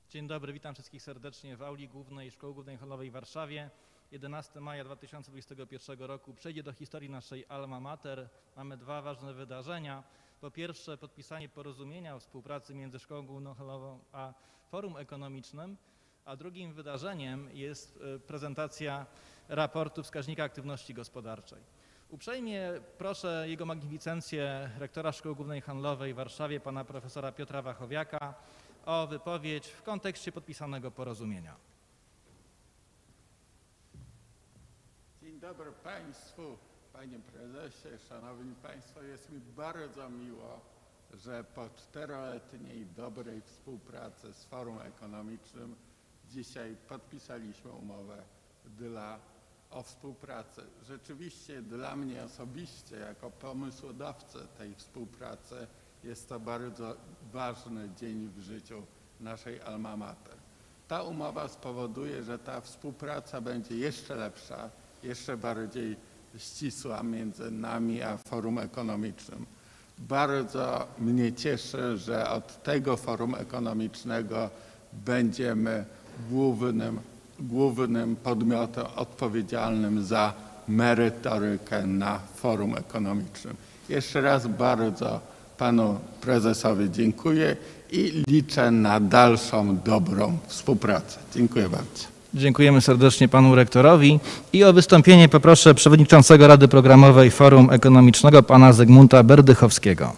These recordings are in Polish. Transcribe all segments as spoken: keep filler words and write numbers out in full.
Dzień dobry, witam wszystkich serdecznie w auli głównej Szkoły Głównej Handlowej w Warszawie. jedenastego maja dwa tysiące dwudziestego pierwszego roku przejdzie do historii naszej Alma Mater. Mamy dwa ważne wydarzenia. Po pierwsze podpisanie porozumienia o współpracy między Szkołą Główną Handlową a Forum Ekonomicznym, a drugim wydarzeniem jest prezentacja raportu wskaźnika aktywności gospodarczej. Uprzejmie proszę Jego Magnificencję, rektora Szkoły Głównej Handlowej w Warszawie, pana profesora Piotra Wachowiaka, o wypowiedź w kontekście podpisanego porozumienia. Dzień dobry Państwu, Panie Prezesie, Szanowni Państwo. Jest mi bardzo miło, że po czteroletniej dobrej współpracy z Forum Ekonomicznym dzisiaj podpisaliśmy umowę dla, o współpracy. Rzeczywiście dla mnie osobiście, jako pomysłodawcy tej współpracy, jest to bardzo ważny dzień w życiu naszej Alma Mater. Ta umowa spowoduje, że ta współpraca będzie jeszcze lepsza, jeszcze bardziej ścisła między nami a Forum Ekonomicznym. Bardzo mnie cieszy, że od tego Forum Ekonomicznego będziemy głównym, głównym podmiotem odpowiedzialnym za merytorykę na Forum Ekonomicznym. Jeszcze raz bardzo Panu Prezesowi dziękuję i liczę na dalszą dobrą współpracę. Dziękuję bardzo. Dziękujemy serdecznie panu rektorowi i o wystąpienie poproszę przewodniczącego Rady Programowej Forum Ekonomicznego pana Zygmunta Berdychowskiego.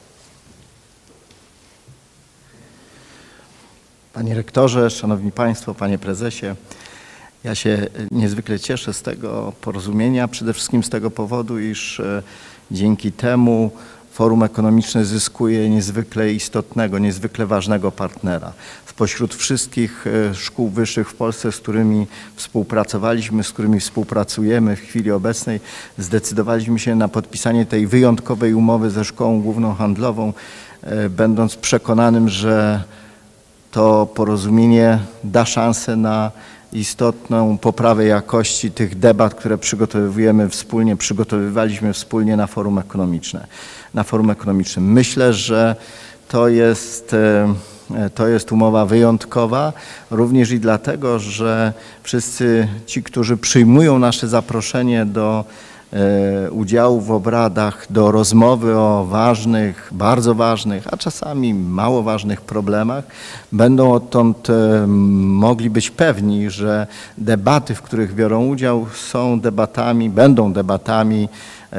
Panie rektorze, szanowni państwo, panie prezesie, ja się niezwykle cieszę z tego porozumienia, przede wszystkim z tego powodu, iż dzięki temu Forum Ekonomiczne zyskuje niezwykle istotnego, niezwykle ważnego partnera. Spośród wszystkich szkół wyższych w Polsce, z którymi współpracowaliśmy, z którymi współpracujemy w chwili obecnej, zdecydowaliśmy się na podpisanie tej wyjątkowej umowy ze Szkołą Główną Handlową, będąc przekonanym, że to porozumienie da szansę na istotną poprawę jakości tych debat, które przygotowujemy wspólnie, przygotowywaliśmy wspólnie na Forum Ekonomiczne, na Forum Ekonomicznym. Myślę, że to jest, to jest umowa wyjątkowa, również i dlatego, że wszyscy ci, którzy przyjmują nasze zaproszenie do udziału w obradach, do rozmowy o ważnych, bardzo ważnych, a czasami mało ważnych problemach, będą odtąd mogli być pewni, że debaty, w których biorą udział, są debatami, będą debatami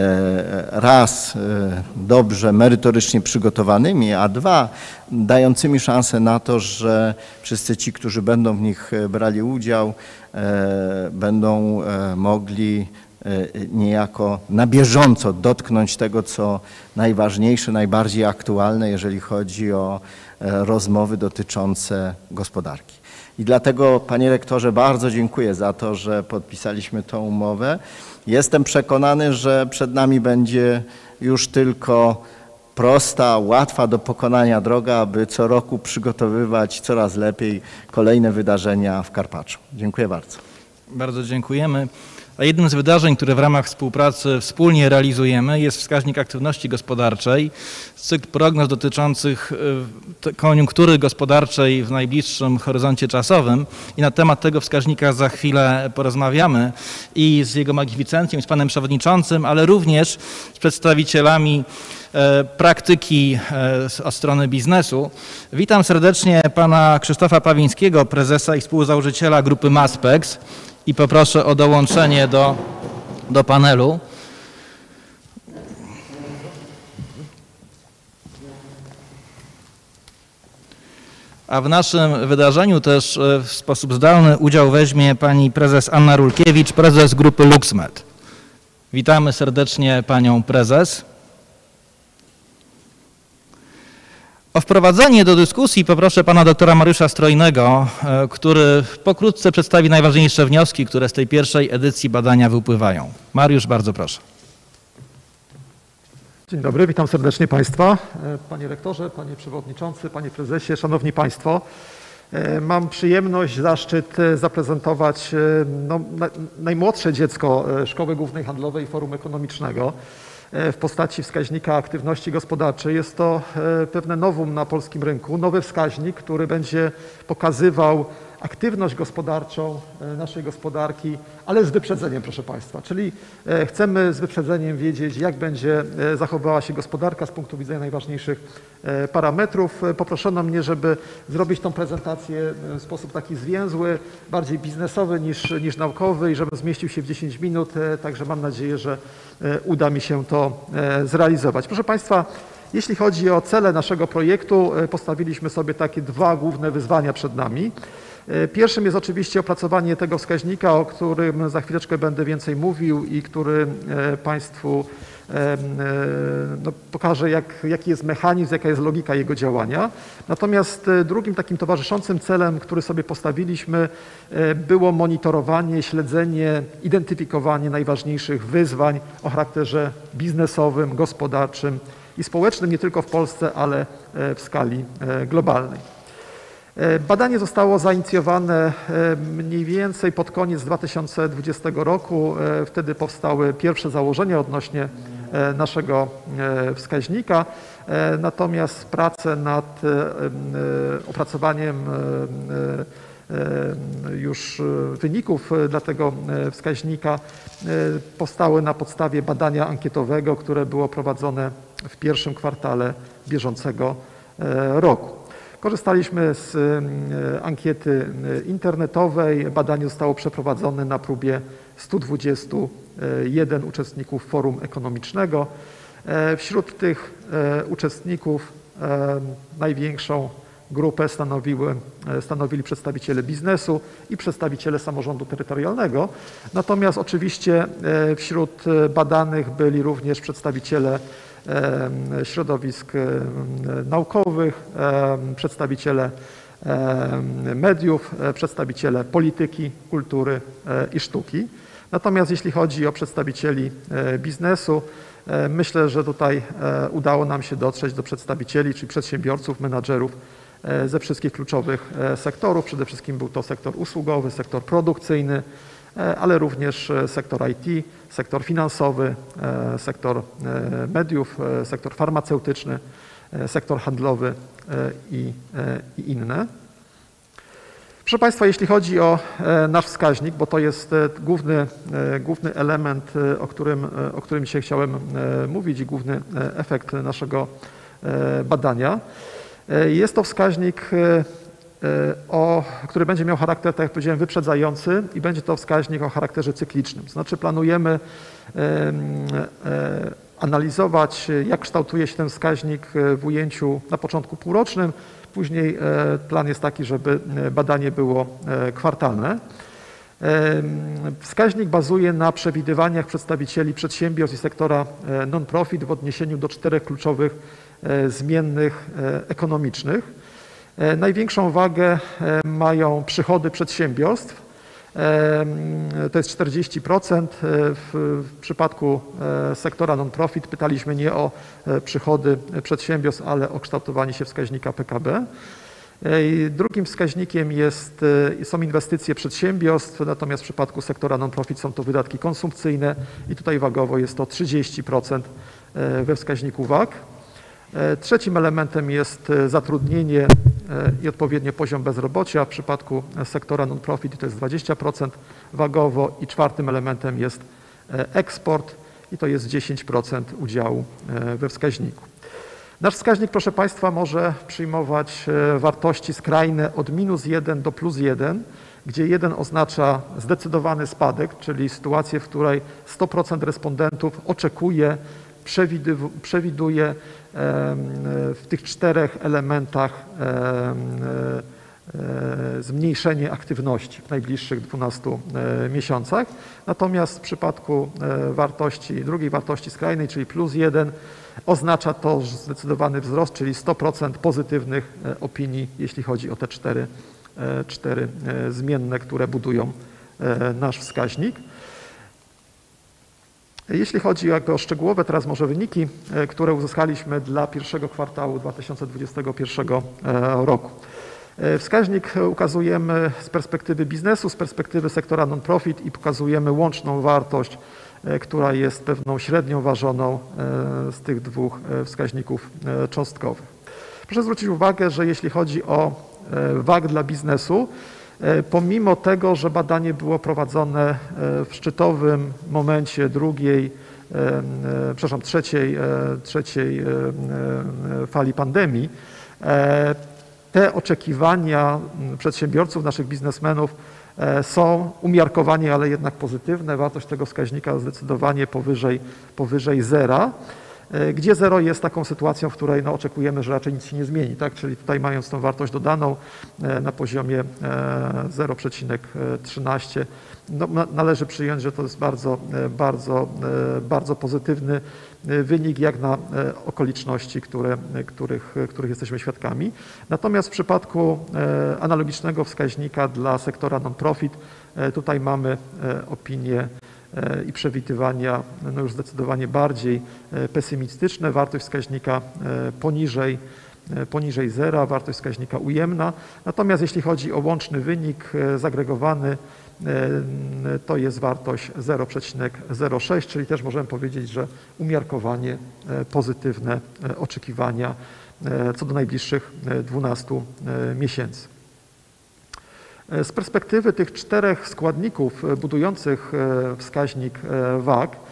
raz dobrze, merytorycznie przygotowanymi, a dwa dającymi szansę na to, że wszyscy ci, którzy będą w nich brali udział, będą mogli niejako na bieżąco dotknąć tego, co najważniejsze, najbardziej aktualne, jeżeli chodzi o rozmowy dotyczące gospodarki. I dlatego, panie rektorze, bardzo dziękuję za to, że podpisaliśmy tą umowę. Jestem przekonany, że przed nami będzie już tylko prosta, łatwa do pokonania droga, aby co roku przygotowywać coraz lepiej kolejne wydarzenia w Karpaczu. Dziękuję bardzo. Bardzo dziękujemy. A jednym z wydarzeń, które w ramach współpracy wspólnie realizujemy, jest wskaźnik aktywności gospodarczej, cykl prognoz dotyczących koniunktury gospodarczej w najbliższym horyzoncie czasowym i na temat tego wskaźnika za chwilę porozmawiamy i z jego magnificencją, i z panem przewodniczącym, ale również z przedstawicielami praktyki od strony biznesu. Witam serdecznie pana Krzysztofa Pawińskiego, prezesa i współzałożyciela grupy Maspex. I poproszę o dołączenie do, do panelu. A w naszym wydarzeniu też w sposób zdalny udział weźmie pani prezes Anna Rulkiewicz, prezes grupy LuxMed. Witamy serdecznie panią prezes. O wprowadzenie do dyskusji poproszę pana doktora Mariusza Strojnego, który pokrótce przedstawi najważniejsze wnioski, które z tej pierwszej edycji badania wypływają. Mariusz, bardzo proszę. Dzień dobry, witam serdecznie państwa. Panie rektorze, panie przewodniczący, panie prezesie, szanowni państwo. Mam przyjemność, zaszczyt zaprezentować no, najmłodsze dziecko Szkoły Głównej Handlowej i Forum Ekonomicznego. w postaci wskaźnika aktywności gospodarczej. Jest to pewne novum na polskim rynku, nowy wskaźnik, który będzie pokazywał aktywność gospodarczą naszej gospodarki, ale z wyprzedzeniem, proszę Państwa. Czyli chcemy z wyprzedzeniem wiedzieć, jak będzie zachowywała się gospodarka z punktu widzenia najważniejszych parametrów. Poproszono mnie, żeby zrobić tą prezentację w sposób taki zwięzły, bardziej biznesowy niż, niż naukowy i żebym zmieścił się w dziesięć minut, także mam nadzieję, że uda mi się to zrealizować. Proszę Państwa, jeśli chodzi o cele naszego projektu, postawiliśmy sobie takie dwa główne wyzwania przed nami. Pierwszym jest oczywiście opracowanie tego wskaźnika, o którym za chwileczkę będę więcej mówił i który Państwu no, pokaże, jak, jaki jest mechanizm, jaka jest logika jego działania. Natomiast drugim takim towarzyszącym celem, który sobie postawiliśmy, było monitorowanie, śledzenie, identyfikowanie najważniejszych wyzwań o charakterze biznesowym, gospodarczym i społecznym, nie tylko w Polsce, ale w skali globalnej. Badanie zostało zainicjowane mniej więcej pod koniec dwa tysiące dwudziestego roku. Wtedy powstały pierwsze założenia odnośnie naszego wskaźnika. Natomiast prace nad opracowaniem już wyników dla tego wskaźnika powstały na podstawie badania ankietowego, które było prowadzone w pierwszym kwartale bieżącego roku. Korzystaliśmy z ankiety internetowej. Badanie zostało przeprowadzone na próbie stu dwudziestu jeden uczestników forum ekonomicznego. Wśród tych uczestników największą grupę stanowiły, stanowili przedstawiciele biznesu i przedstawiciele samorządu terytorialnego. Natomiast oczywiście wśród badanych byli również przedstawiciele środowisk naukowych, przedstawiciele mediów, przedstawiciele polityki, kultury i sztuki. Natomiast jeśli chodzi o przedstawicieli biznesu, myślę, że tutaj udało nam się dotrzeć do przedstawicieli, czyli przedsiębiorców, menadżerów ze wszystkich kluczowych sektorów. Przede wszystkim był to sektor usługowy, sektor produkcyjny, ale również sektor I T, sektor finansowy, sektor mediów, sektor farmaceutyczny, sektor handlowy i, i inne. Proszę Państwa, jeśli chodzi o nasz wskaźnik, bo to jest główny, główny element, o którym, o którym dzisiaj chciałem mówić i główny efekt naszego badania. Jest to wskaźnik, o, który będzie miał charakter, tak jak powiedziałem, wyprzedzający i będzie to wskaźnik o charakterze cyklicznym. To znaczy planujemy analizować, jak kształtuje się ten wskaźnik w ujęciu na początku półrocznym. Później plan jest taki, żeby badanie było kwartalne. Wskaźnik bazuje na przewidywaniach przedstawicieli przedsiębiorstw i sektora non-profit w odniesieniu do czterech kluczowych zmiennych ekonomicznych. Największą wagę mają przychody przedsiębiorstw, to jest czterdzieści procent. W przypadku sektora non-profit pytaliśmy nie o przychody przedsiębiorstw, ale o kształtowanie się wskaźnika P K B. Drugim wskaźnikiem jest, są inwestycje przedsiębiorstw, natomiast w przypadku sektora non-profit są to wydatki konsumpcyjne i tutaj wagowo jest to trzydzieści procent we wskaźniku wag. Trzecim elementem jest zatrudnienie i odpowiednio poziom bezrobocia. W przypadku sektora non-profit to jest dwadzieścia procent wagowo i czwartym elementem jest eksport i to jest dziesięć procent udziału we wskaźniku. Nasz wskaźnik, proszę Państwa, może przyjmować wartości skrajne od minus jeden do plus jeden, gdzie jeden oznacza zdecydowany spadek, czyli sytuację, w której sto procent respondentów oczekuje, przewiduje w tych czterech elementach zmniejszenie aktywności w najbliższych dwunastu miesiącach. Natomiast w przypadku wartości, drugiej wartości skrajnej, czyli plus jeden, oznacza to zdecydowany wzrost, czyli sto procent pozytywnych opinii, jeśli chodzi o te cztery, cztery zmienne, które budują nasz wskaźnik. Jeśli chodzi o szczegółowe teraz może wyniki, które uzyskaliśmy dla pierwszego kwartału dwa tysiące dwudziestego pierwszego roku. Wskaźnik ukazujemy z perspektywy biznesu, z perspektywy sektora non-profit i pokazujemy łączną wartość która jest pewną średnią ważoną z tych dwóch wskaźników cząstkowych. Proszę zwrócić uwagę, że jeśli chodzi o W A K dla biznesu, pomimo tego, że badanie było prowadzone w szczytowym momencie drugiej, przepraszam, trzeciej, trzeciej fali pandemii, te oczekiwania przedsiębiorców, naszych biznesmenów są umiarkowanie, ale jednak pozytywne. Wartość tego wskaźnika zdecydowanie powyżej, powyżej zera, gdzie zero jest taką sytuacją, w której no, oczekujemy, że raczej nic się nie zmieni, tak? Czyli tutaj mając tą wartość dodaną na poziomie zero przecinek trzynaście, no, należy przyjąć, że to jest bardzo, bardzo, bardzo pozytywny wynik jak na okoliczności, które, których, których jesteśmy świadkami. Natomiast w przypadku analogicznego wskaźnika dla sektora non-profit, tutaj mamy opinię i przewidywania no już zdecydowanie bardziej pesymistyczne. Wartość wskaźnika poniżej, poniżej zera, wartość wskaźnika ujemna. Natomiast jeśli chodzi o łączny wynik zagregowany, to jest wartość zero przecinek zero sześć, czyli też możemy powiedzieć, że umiarkowanie pozytywne oczekiwania co do najbliższych dwunastu miesięcy. Z perspektywy tych czterech składników budujących wskaźnik W A K,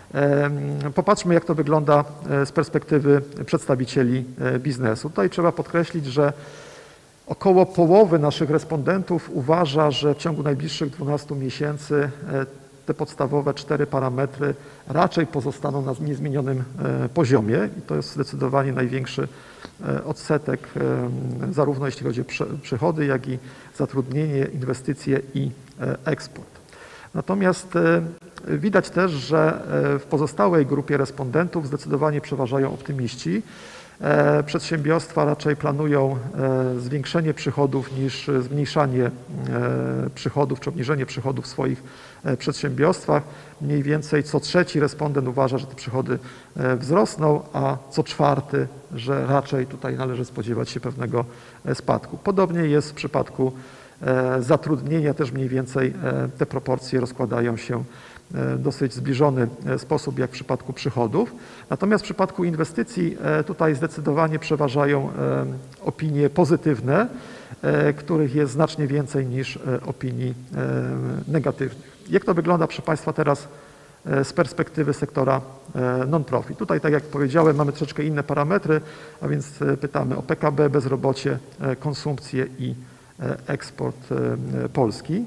popatrzmy, jak to wygląda z perspektywy przedstawicieli biznesu. Tutaj trzeba podkreślić, że około połowy naszych respondentów uważa, że w ciągu najbliższych dwunastu miesięcy te podstawowe cztery parametry raczej pozostaną na niezmienionym poziomie i to jest zdecydowanie największy odsetek, zarówno jeśli chodzi o przychody, jak i zatrudnienie, inwestycje i eksport. Natomiast widać też, że w pozostałej grupie respondentów zdecydowanie przeważają optymiści. Przedsiębiorstwa raczej planują zwiększenie przychodów niż zmniejszanie przychodów czy obniżenie przychodów w swoich przedsiębiorstwach. Mniej więcej co trzeci respondent uważa, że te przychody wzrosną, a co czwarty, że raczej tutaj należy spodziewać się pewnego spadku. Podobnie jest w przypadku zatrudnienia, też mniej więcej te proporcje rozkładają się w dosyć zbliżony sposób jak w przypadku przychodów. Natomiast w przypadku inwestycji tutaj zdecydowanie przeważają opinie pozytywne, których jest znacznie więcej niż opinii negatywnych. Jak to wygląda, proszę Państwa, teraz z perspektywy sektora non-profit? Tutaj, tak jak powiedziałem, mamy troszeczkę inne parametry, a więc pytamy o P K B, bezrobocie, konsumpcję i eksport Polski.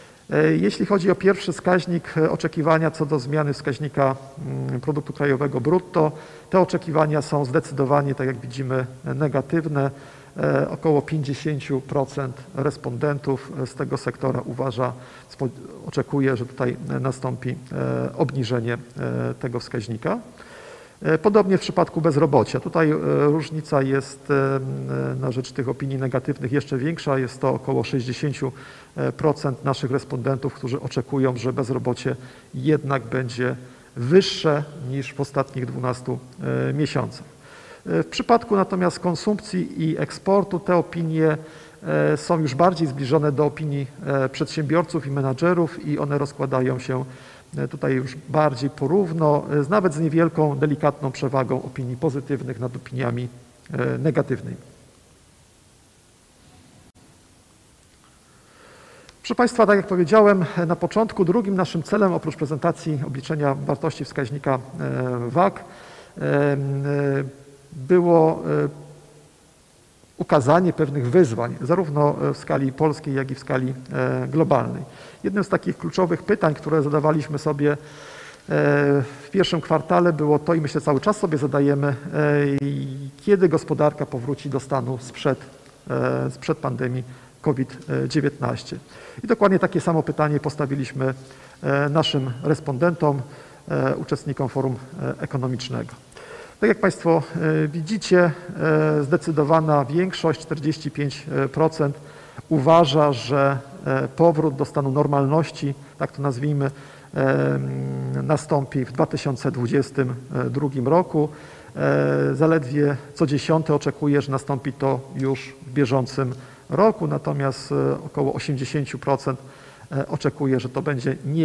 Jeśli chodzi o pierwszy wskaźnik, oczekiwania co do zmiany wskaźnika produktu krajowego brutto, te oczekiwania są zdecydowanie, tak jak widzimy, negatywne. Około pięćdziesiąt procent respondentów z tego sektora uważa, oczekuje, że tutaj nastąpi obniżenie tego wskaźnika. Podobnie w przypadku bezrobocia. Tutaj różnica jest na rzecz tych opinii negatywnych jeszcze większa. Jest to około sześćdziesiąt procent naszych respondentów, którzy oczekują, że bezrobocie jednak będzie wyższe niż w ostatnich dwunastu miesiącach. W przypadku natomiast konsumpcji i eksportu te opinie są już bardziej zbliżone do opinii przedsiębiorców i menadżerów i one rozkładają się tutaj już bardziej porówno, nawet z niewielką, delikatną przewagą opinii pozytywnych nad opiniami negatywnymi. Proszę Państwa, tak jak powiedziałem na początku, drugim naszym celem oprócz prezentacji obliczenia wartości wskaźnika W A K było ukazanie pewnych wyzwań, zarówno w skali polskiej, jak i w skali globalnej. Jednym z takich kluczowych pytań, które zadawaliśmy sobie w pierwszym kwartale było to, i myślę cały czas sobie zadajemy, kiedy gospodarka powróci do stanu sprzed, sprzed pandemii COVID dziewiętnaście. I dokładnie takie samo pytanie postawiliśmy naszym respondentom, uczestnikom forum ekonomicznego. Tak jak Państwo widzicie, zdecydowana większość, czterdzieści pięć procent, uważa, że powrót do stanu normalności, tak to nazwijmy, nastąpi w dwa tysiące dwudziestym drugim roku. Zaledwie co dziesiąty oczekuje, że nastąpi to już w bieżącym roku, natomiast około osiemdziesiąt procent oczekuje, że to będzie nie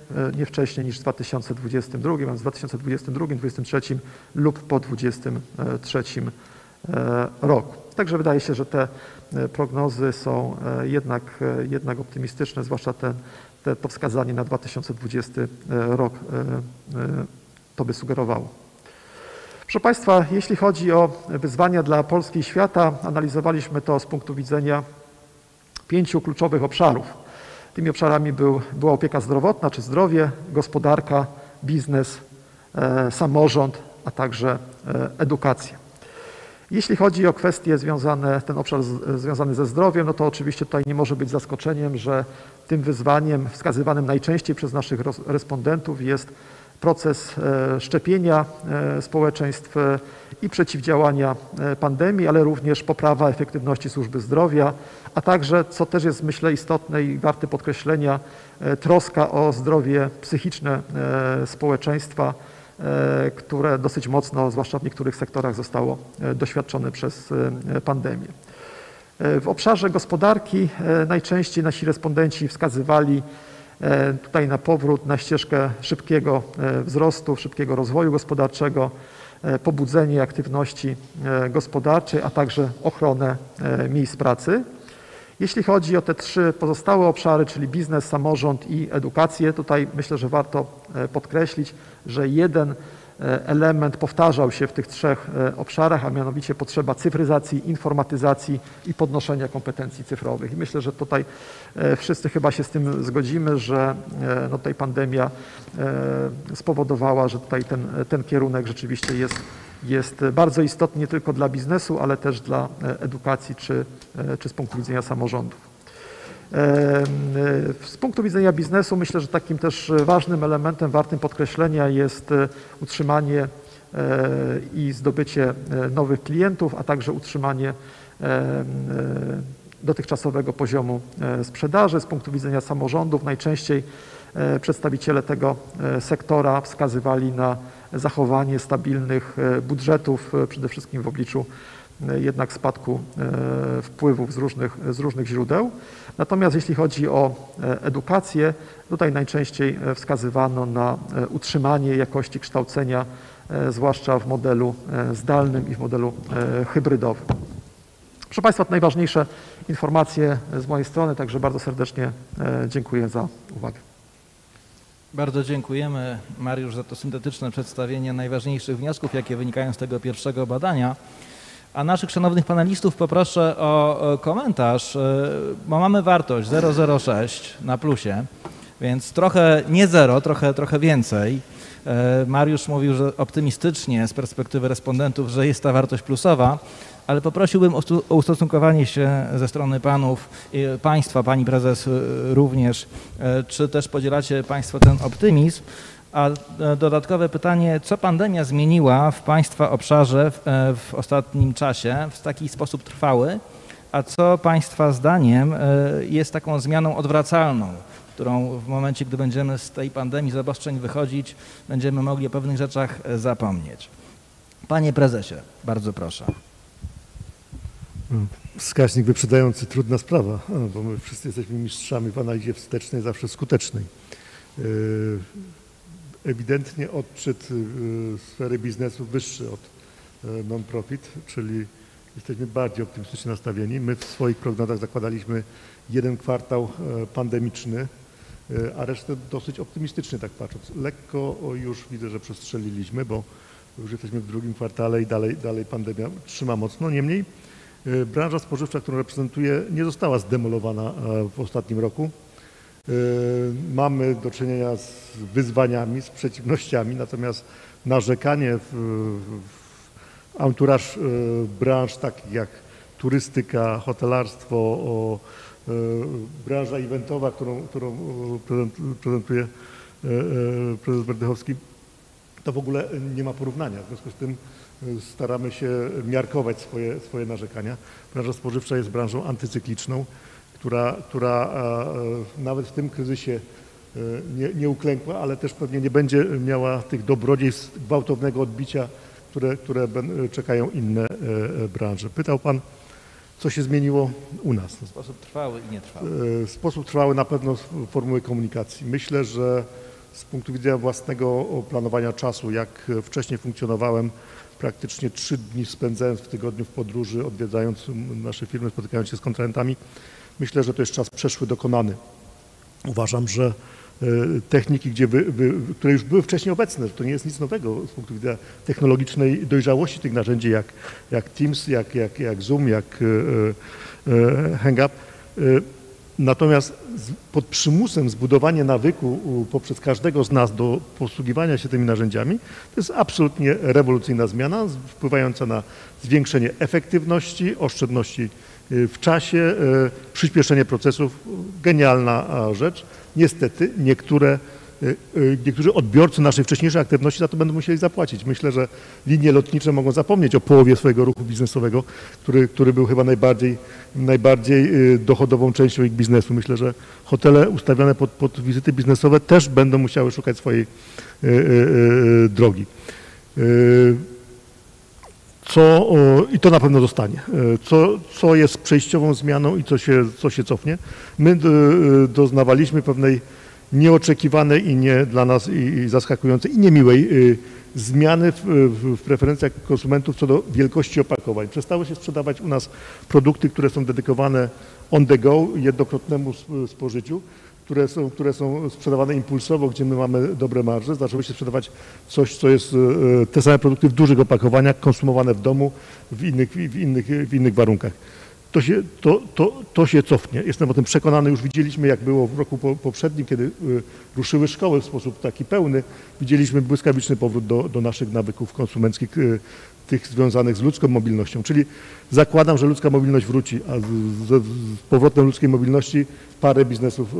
nie wcześniej niż w dwa tysiące dwudziestym drugim, a w dwa tysiące dwudziestym drugim, dwudziestym trzecim lub po dwudziestym trzecim roku. Także wydaje się, że te prognozy są jednak, jednak optymistyczne, zwłaszcza ten, te, to wskazanie na dwa tysiące dwudziesty rok to by sugerowało. Proszę Państwa, jeśli chodzi o wyzwania dla Polski i świata, analizowaliśmy to z punktu widzenia pięciu kluczowych obszarów. Tymi obszarami był, była opieka zdrowotna czy zdrowie, gospodarka, biznes, e, samorząd, a także e, edukacja. Jeśli chodzi o kwestie związane, ten obszar z, związany ze zdrowiem, no to oczywiście tutaj nie może być zaskoczeniem, że tym wyzwaniem wskazywanym najczęściej przez naszych respondentów jest proces szczepienia społeczeństw i przeciwdziałania pandemii, ale również poprawa efektywności służby zdrowia, a także, co też jest myślę istotne i warte podkreślenia, troska o zdrowie psychiczne społeczeństwa, które dosyć mocno, zwłaszcza w niektórych sektorach, zostało doświadczone przez pandemię. W obszarze gospodarki najczęściej nasi respondenci wskazywali tutaj na powrót, na ścieżkę szybkiego wzrostu, szybkiego rozwoju gospodarczego, pobudzenie aktywności gospodarczej, a także ochronę miejsc pracy. Jeśli chodzi o te trzy pozostałe obszary, czyli biznes, samorząd i edukację, tutaj myślę, że warto podkreślić, że jeden element powtarzał się w tych trzech obszarach, a mianowicie potrzeba cyfryzacji, informatyzacji i podnoszenia kompetencji cyfrowych. I myślę, że tutaj wszyscy chyba się z tym zgodzimy, że no tutaj pandemia spowodowała, że tutaj ten, ten kierunek rzeczywiście jest, jest bardzo istotny nie tylko dla biznesu, ale też dla edukacji czy, czy z punktu widzenia samorządów. Z punktu widzenia biznesu myślę, że takim też ważnym elementem wartym podkreślenia jest utrzymanie i zdobycie nowych klientów, a także utrzymanie dotychczasowego poziomu sprzedaży. Z punktu widzenia samorządów najczęściej przedstawiciele tego sektora wskazywali na zachowanie stabilnych budżetów, przede wszystkim w obliczu jednak spadku wpływów z różnych, z różnych źródeł. Natomiast jeśli chodzi o edukację, tutaj najczęściej wskazywano na utrzymanie jakości kształcenia, zwłaszcza w modelu zdalnym i w modelu hybrydowym. Proszę Państwa, to najważniejsze informacje z mojej strony, także bardzo serdecznie dziękuję za uwagę. Bardzo dziękujemy, Mariusz, za to syntetyczne przedstawienie najważniejszych wniosków, jakie wynikają z tego pierwszego badania. A naszych szanownych panelistów poproszę o komentarz, bo mamy wartość zero przecinek zero sześć na plusie, więc trochę nie zero, trochę, trochę więcej. Mariusz mówił, że optymistycznie z perspektywy respondentów, że jest ta wartość plusowa, ale poprosiłbym o ustosunkowanie się ze strony panów, państwa, pani prezes również, czy też podzielacie państwo ten optymizm. A dodatkowe pytanie, co pandemia zmieniła w Państwa obszarze w, w ostatnim czasie w taki sposób trwały, a co Państwa zdaniem jest taką zmianą odwracalną, którą w momencie, gdy będziemy z tej pandemii, z obostrzeń wychodzić, będziemy mogli o pewnych rzeczach zapomnieć. Panie prezesie, bardzo proszę. Wskaźnik wyprzedzający, trudna sprawa, bo my wszyscy jesteśmy mistrzami w analizie wstecznej, zawsze skutecznej. Ewidentnie odczyt sfery biznesu wyższy od non-profit, czyli jesteśmy bardziej optymistycznie nastawieni. My w swoich prognozach zakładaliśmy jeden kwartał pandemiczny, a resztę dosyć optymistycznie tak patrząc. Lekko już widzę, że przestrzeliliśmy, bo już jesteśmy w drugim kwartale i dalej, dalej pandemia trzyma mocno. Niemniej branża spożywcza, którą reprezentuję, nie została zdemolowana w ostatnim roku. Mamy do czynienia z wyzwaniami, z przeciwnościami, natomiast narzekanie w, w anturaż branż takich jak turystyka, hotelarstwo, o, branża eventowa, którą, którą prezentuje prezes Berdychowski, to w ogóle nie ma porównania. W związku z tym staramy się miarkować swoje, swoje narzekania. Branża spożywcza jest branżą antycykliczną, która, która nawet w tym kryzysie nie, nie uklękła, ale też pewnie nie będzie miała tych dobrodziejstw gwałtownego odbicia, które, które czekają inne branże. Pytał Pan, co się zmieniło u nas. W sposób trwały i nietrwały. W sposób trwały na pewno formuły komunikacji. Myślę, że z punktu widzenia własnego planowania czasu, jak wcześniej funkcjonowałem, praktycznie trzy dni spędzając w tygodniu w podróży, odwiedzając nasze firmy, spotykając się z kontrahentami. Myślę, że to jest czas przeszły, dokonany. Uważam, że techniki, gdzie wy, wy, które już były wcześniej obecne, to nie jest nic nowego z punktu widzenia technologicznej dojrzałości tych narzędzi, jak, jak Teams, jak, jak, jak Zoom, jak e, e, HangUp. E, natomiast z, pod przymusem zbudowanie nawyku poprzez każdego z nas do posługiwania się tymi narzędziami, to jest absolutnie rewolucyjna zmiana, wpływająca na zwiększenie efektywności, oszczędności w czasie, e, przyspieszenie procesów. Genialna rzecz. Niestety niektóre, niektórzy odbiorcy naszej wcześniejszej aktywności za to będą musieli zapłacić. Myślę, że linie lotnicze mogą zapomnieć o połowie swojego ruchu biznesowego, który, który był chyba najbardziej, najbardziej dochodową częścią ich biznesu. Myślę, że hotele ustawione pod, pod wizyty biznesowe też będą musiały szukać swojej y, y, y, drogi. Y, Co, i to na pewno zostanie, co, co jest przejściową zmianą i co się, co się cofnie. My doznawaliśmy pewnej nieoczekiwanej i nie dla nas i zaskakującej i niemiłej zmiany w, w preferencjach konsumentów co do wielkości opakowań. Przestały się sprzedawać u nas produkty, które są dedykowane on the go, jednokrotnemu spożyciu, które są, które są sprzedawane impulsowo, gdzie my mamy dobre marże. Zaczęły się sprzedawać coś, co jest te same produkty w dużych opakowaniach, konsumowane w domu, w innych, w innych, w innych warunkach. To się, to, to, to się cofnie. Jestem o tym przekonany. Już widzieliśmy, jak było w roku poprzednim, kiedy ruszyły szkoły w sposób taki pełny. Widzieliśmy błyskawiczny powrót do, do naszych nawyków konsumenckich, tych związanych z ludzką mobilnością. Czyli zakładam, że ludzka mobilność wróci, a z, z, z powrotem ludzkiej mobilności parę biznesów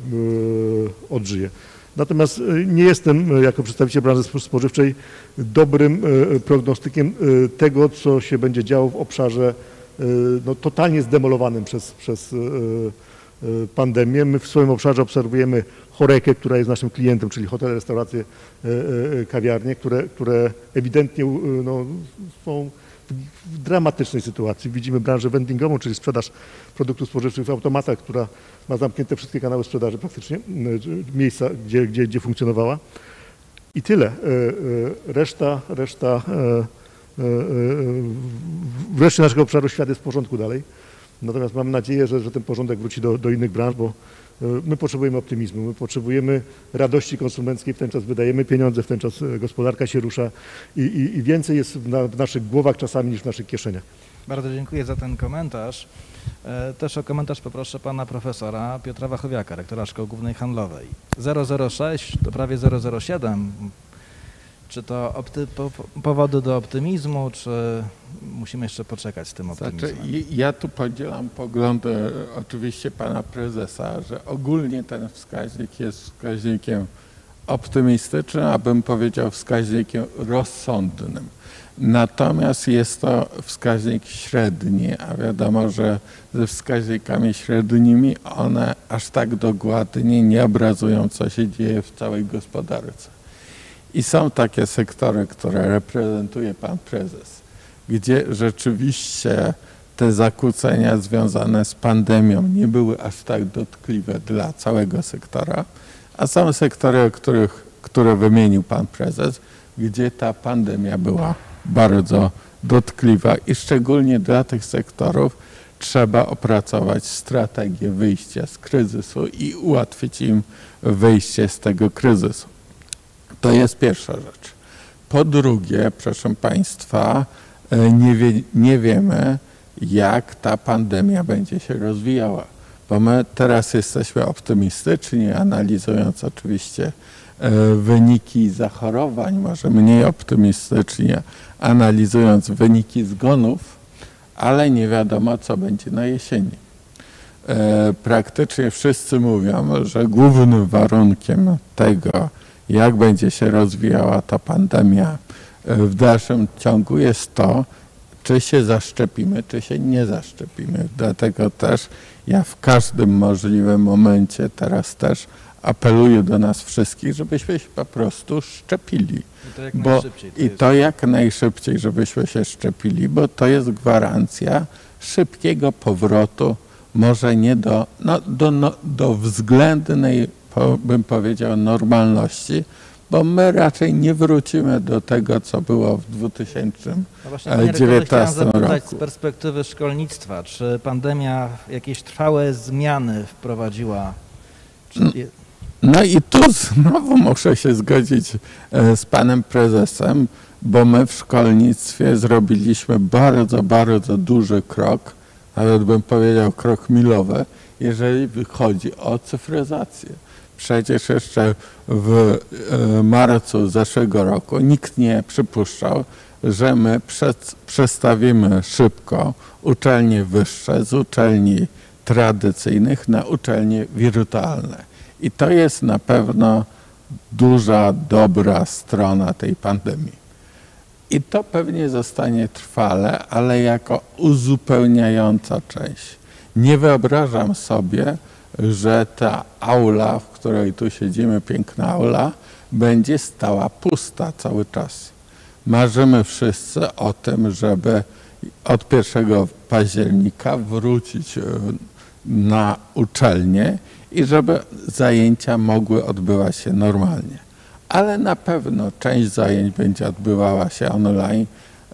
odżyje. Natomiast nie jestem jako przedstawiciel branży spożywczej dobrym prognostykiem tego, co się będzie działo w obszarze no, totalnie zdemolowanym przez, przez pandemię. My w swoim obszarze obserwujemy Horekę, która jest naszym klientem, czyli hotele, restauracje, kawiarnie, które, które ewidentnie no, są w dramatycznej sytuacji. Widzimy branżę vendingową, czyli sprzedaż produktów spożywczych w automatach, która ma zamknięte wszystkie kanały sprzedaży praktycznie, miejsca, gdzie, gdzie, gdzie funkcjonowała. I tyle. Reszta, reszta, w reszcie naszego obszaru świat jest w porządku dalej. Natomiast mam nadzieję, że, że ten porządek wróci do, do innych branż, bo my potrzebujemy optymizmu, my potrzebujemy radości konsumenckiej, w ten czas wydajemy pieniądze, w ten czas gospodarka się rusza i, i, i więcej jest w, na, w naszych głowach czasami niż w naszych kieszeniach. Bardzo dziękuję za ten komentarz. Też o komentarz poproszę pana profesora Piotra Wachowiaka, rektora Szkoły Głównej Handlowej. zero zero sześć to prawie zero zero siedem. Czy to opty, po, powody do optymizmu, czy musimy jeszcze poczekać z tym optymizmem? Znaczy, ja tu podzielam poglądy oczywiście pana prezesa, że ogólnie ten wskaźnik jest wskaźnikiem optymistycznym, a bym powiedział wskaźnikiem rozsądnym. Natomiast jest to wskaźnik średni, a wiadomo, że ze wskaźnikami średnimi one aż tak dokładnie nie obrazują, co się dzieje w całej gospodarce. I są takie sektory, które reprezentuje pan prezes, gdzie rzeczywiście te zakłócenia związane z pandemią nie były aż tak dotkliwe dla całego sektora, a są sektory, o których, które wymienił pan prezes, gdzie ta pandemia była bardzo dotkliwa i szczególnie dla tych sektorów trzeba opracować strategię wyjścia z kryzysu i ułatwić im wyjście z tego kryzysu. To jest pierwsza rzecz. Po drugie, proszę państwa, nie, wie, nie wiemy, jak ta pandemia będzie się rozwijała, bo my teraz jesteśmy optymistyczni, analizując oczywiście wyniki zachorowań, może mniej optymistycznie, analizując wyniki zgonów, ale nie wiadomo, co będzie na jesieni. Praktycznie wszyscy mówią, że głównym warunkiem tego, jak będzie się rozwijała ta pandemia w dalszym ciągu, jest to, czy się zaszczepimy, czy się nie zaszczepimy. Dlatego też ja w każdym możliwym momencie teraz też apeluję do nas wszystkich, żebyśmy się po prostu szczepili. I to jak bo, najszybciej. To I jest. to jak najszybciej, żebyśmy się szczepili, bo to jest gwarancja szybkiego powrotu, może nie do, no, do, no, do względnej bym powiedział, normalności, bo my raczej nie wrócimy do tego, co było w dwa tysiące dziewiętnastym roku. Z perspektywy szkolnictwa, czy pandemia jakieś trwałe zmiany wprowadziła? Czy... No i tu znowu muszę się zgodzić z panem prezesem, bo my w szkolnictwie zrobiliśmy bardzo, bardzo duży krok, nawet bym powiedział krok milowy, jeżeli chodzi o cyfryzację. Przecież jeszcze w marcu zeszłego roku nikt nie przypuszczał, że my przestawimy szybko uczelnie wyższe z uczelni tradycyjnych na uczelnie wirtualne. I to jest na pewno duża, dobra strona tej pandemii. I to pewnie zostanie trwale, ale jako uzupełniająca część. Nie wyobrażam sobie, że ta aula, w której tu siedzimy, piękna aula, będzie stała pusta cały czas. Marzymy wszyscy o tym, żeby od pierwszego października wrócić na uczelnię i żeby zajęcia mogły odbywać się normalnie. Ale na pewno część zajęć będzie odbywała się online,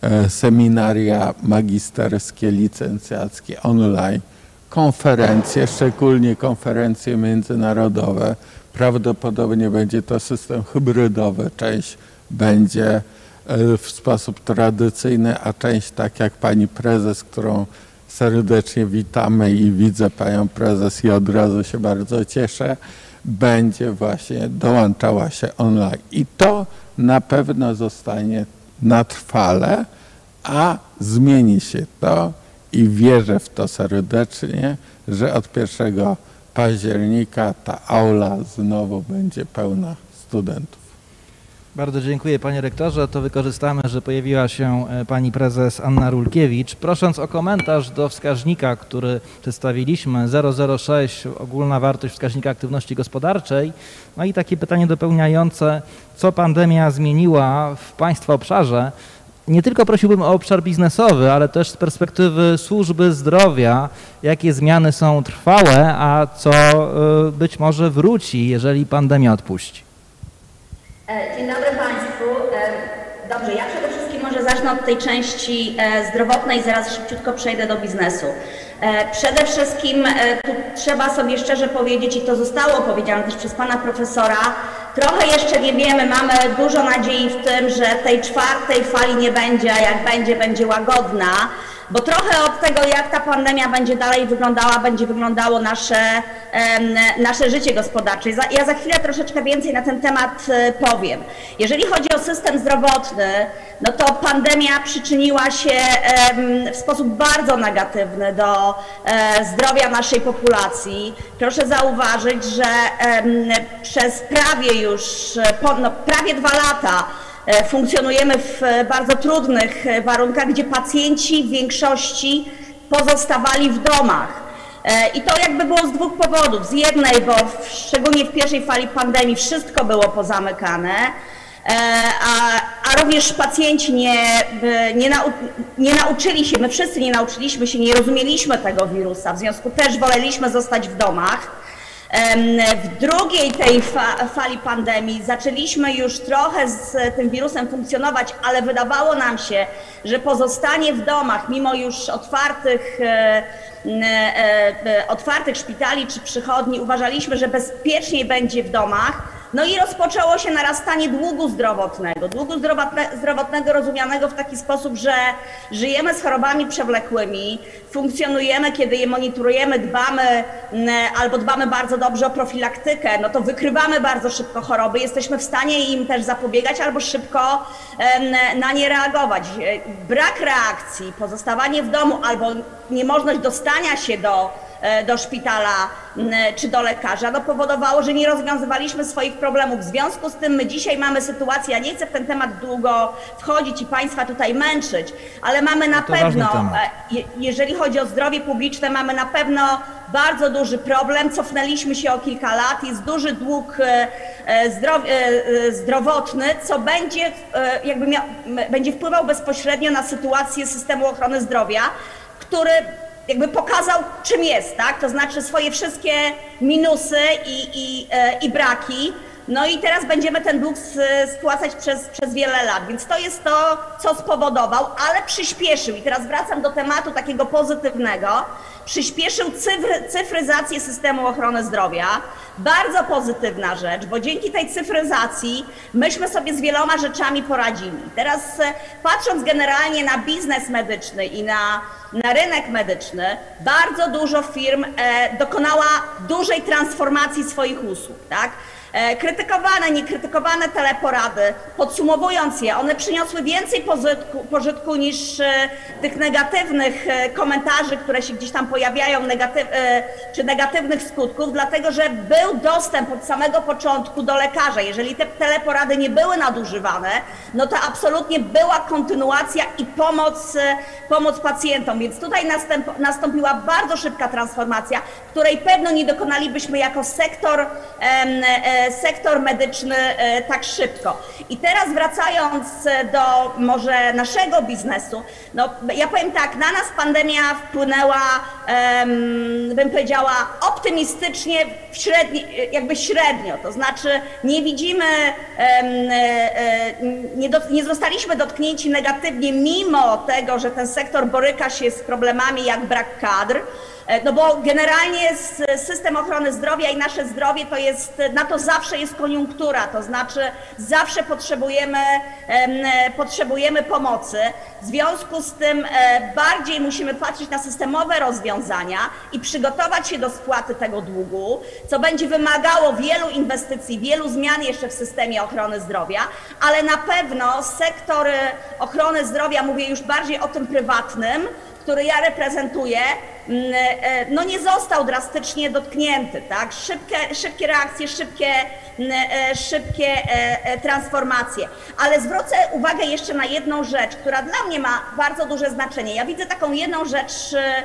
seminaria magisterskie, licencjackie online, konferencje, szczególnie konferencje międzynarodowe. Prawdopodobnie będzie to system hybrydowy, część będzie w sposób tradycyjny, a część tak jak pani prezes, którą serdecznie witamy i widzę panią prezes i od razu się bardzo cieszę, będzie właśnie dołączała się online. I to na pewno zostanie na trwale, a zmieni się to i wierzę w to serdecznie, że od pierwszego października ta aula znowu będzie pełna studentów. Bardzo dziękuję panie rektorze. To wykorzystamy, że pojawiła się pani prezes Anna Rulkiewicz. Prosząc o komentarz do wskaźnika, który przedstawiliśmy, zero zero sześć, ogólna wartość wskaźnika aktywności gospodarczej. No i takie pytanie dopełniające, co pandemia zmieniła w państwa obszarze. Nie tylko prosiłbym o obszar biznesowy, ale też z perspektywy służby zdrowia, jakie zmiany są trwałe, a co być może wróci, jeżeli pandemia odpuści. Dzień dobry Państwu. Dobrze, ja przede wszystkim może zacznę od tej części zdrowotnej, zaraz szybciutko przejdę do biznesu. Przede wszystkim tu trzeba sobie szczerze powiedzieć, i to zostało powiedziane też przez pana profesora, trochę jeszcze nie wiemy, mamy dużo nadziei w tym, że tej czwartej fali nie będzie, a jak będzie, będzie łagodna. Bo trochę od tego, jak ta pandemia będzie dalej wyglądała, będzie wyglądało nasze, nasze życie gospodarcze. Ja za chwilę troszeczkę więcej na ten temat powiem. Jeżeli chodzi o system zdrowotny, no to pandemia przyczyniła się w sposób bardzo negatywny do zdrowia naszej populacji. Proszę zauważyć, że przez prawie już, no, prawie dwa lata funkcjonujemy w bardzo trudnych warunkach, gdzie pacjenci w większości pozostawali w domach. I to jakby było z dwóch powodów. Z jednej, bo szczególnie w pierwszej fali pandemii wszystko było pozamykane, a, a również pacjenci nie, nie, nau, nie nauczyli się, my wszyscy nie nauczyliśmy się, nie rozumieliśmy tego wirusa, w związku też woleliśmy zostać w domach. W drugiej tej fa fali pandemii zaczęliśmy już trochę z tym wirusem funkcjonować, ale wydawało nam się, że pozostanie w domach, mimo już otwartych, e, e, otwartych szpitali czy przychodni, uważaliśmy, że bezpieczniej będzie w domach. No i rozpoczęło się narastanie długu zdrowotnego. Długu zdrowotnego rozumianego w taki sposób, że żyjemy z chorobami przewlekłymi, funkcjonujemy, kiedy je monitorujemy, dbamy albo dbamy bardzo dobrze o profilaktykę, no to wykrywamy bardzo szybko choroby, jesteśmy w stanie im też zapobiegać albo szybko na nie reagować. Brak reakcji, pozostawanie w domu albo niemożność dostania się do do szpitala czy do lekarza, no powodowało, że nie rozwiązywaliśmy swoich problemów. W związku z tym my dzisiaj mamy sytuację, ja nie chcę w ten temat długo wchodzić i Państwa tutaj męczyć, ale mamy na pewno, jeżeli chodzi o zdrowie publiczne, mamy na pewno bardzo duży problem, cofnęliśmy się o kilka lat, jest duży dług zdrowotny, co będzie, jakby miał, będzie wpływał bezpośrednio na sytuację systemu ochrony zdrowia, który jakby pokazał, czym jest, tak? To znaczy swoje wszystkie minusy i, i, i braki. No i teraz będziemy ten dług spłacać przez, przez wiele lat, więc to jest to, co spowodował, ale przyspieszył. I teraz wracam do tematu takiego pozytywnego. Przyspieszył cyfry, cyfryzację systemu ochrony zdrowia. Bardzo pozytywna rzecz, bo dzięki tej cyfryzacji myśmy sobie z wieloma rzeczami poradzili. Teraz patrząc generalnie na biznes medyczny i na, na rynek medyczny, bardzo dużo firm e, dokonała dużej transformacji swoich usług, tak? Krytykowane, niekrytykowane teleporady, podsumowując je, one przyniosły więcej pożytku, pożytku niż tych negatywnych komentarzy, które się gdzieś tam pojawiają, negatyw, czy negatywnych skutków, dlatego że był dostęp od samego początku do lekarza. Jeżeli te teleporady nie były nadużywane, no to absolutnie była kontynuacja i pomoc, pomoc pacjentom, więc tutaj następ, nastąpiła bardzo szybka transformacja, której pewno nie dokonalibyśmy jako sektor em, sektor medyczny tak szybko. I teraz wracając do może naszego biznesu, no ja powiem tak, na nas pandemia wpłynęła, um, bym powiedziała, optymistycznie, w średni, jakby średnio, to znaczy nie widzimy, um, nie, do, nie zostaliśmy dotknięci negatywnie, mimo tego, że ten sektor boryka się z problemami jak brak kadr. No bo generalnie system ochrony zdrowia i nasze zdrowie to jest, na to zawsze jest koniunktura, to znaczy zawsze potrzebujemy, potrzebujemy pomocy. W związku z tym bardziej musimy patrzeć na systemowe rozwiązania i przygotować się do spłaty tego długu, co będzie wymagało wielu inwestycji, wielu zmian jeszcze w systemie ochrony zdrowia, ale na pewno sektor ochrony zdrowia, mówię już bardziej o tym prywatnym, który ja reprezentuję, no nie został drastycznie dotknięty, tak? Szybkie, szybkie reakcje, szybkie, szybkie transformacje. Ale zwrócę uwagę jeszcze na jedną rzecz, która dla mnie ma bardzo duże znaczenie. Ja widzę taką jedną rzecz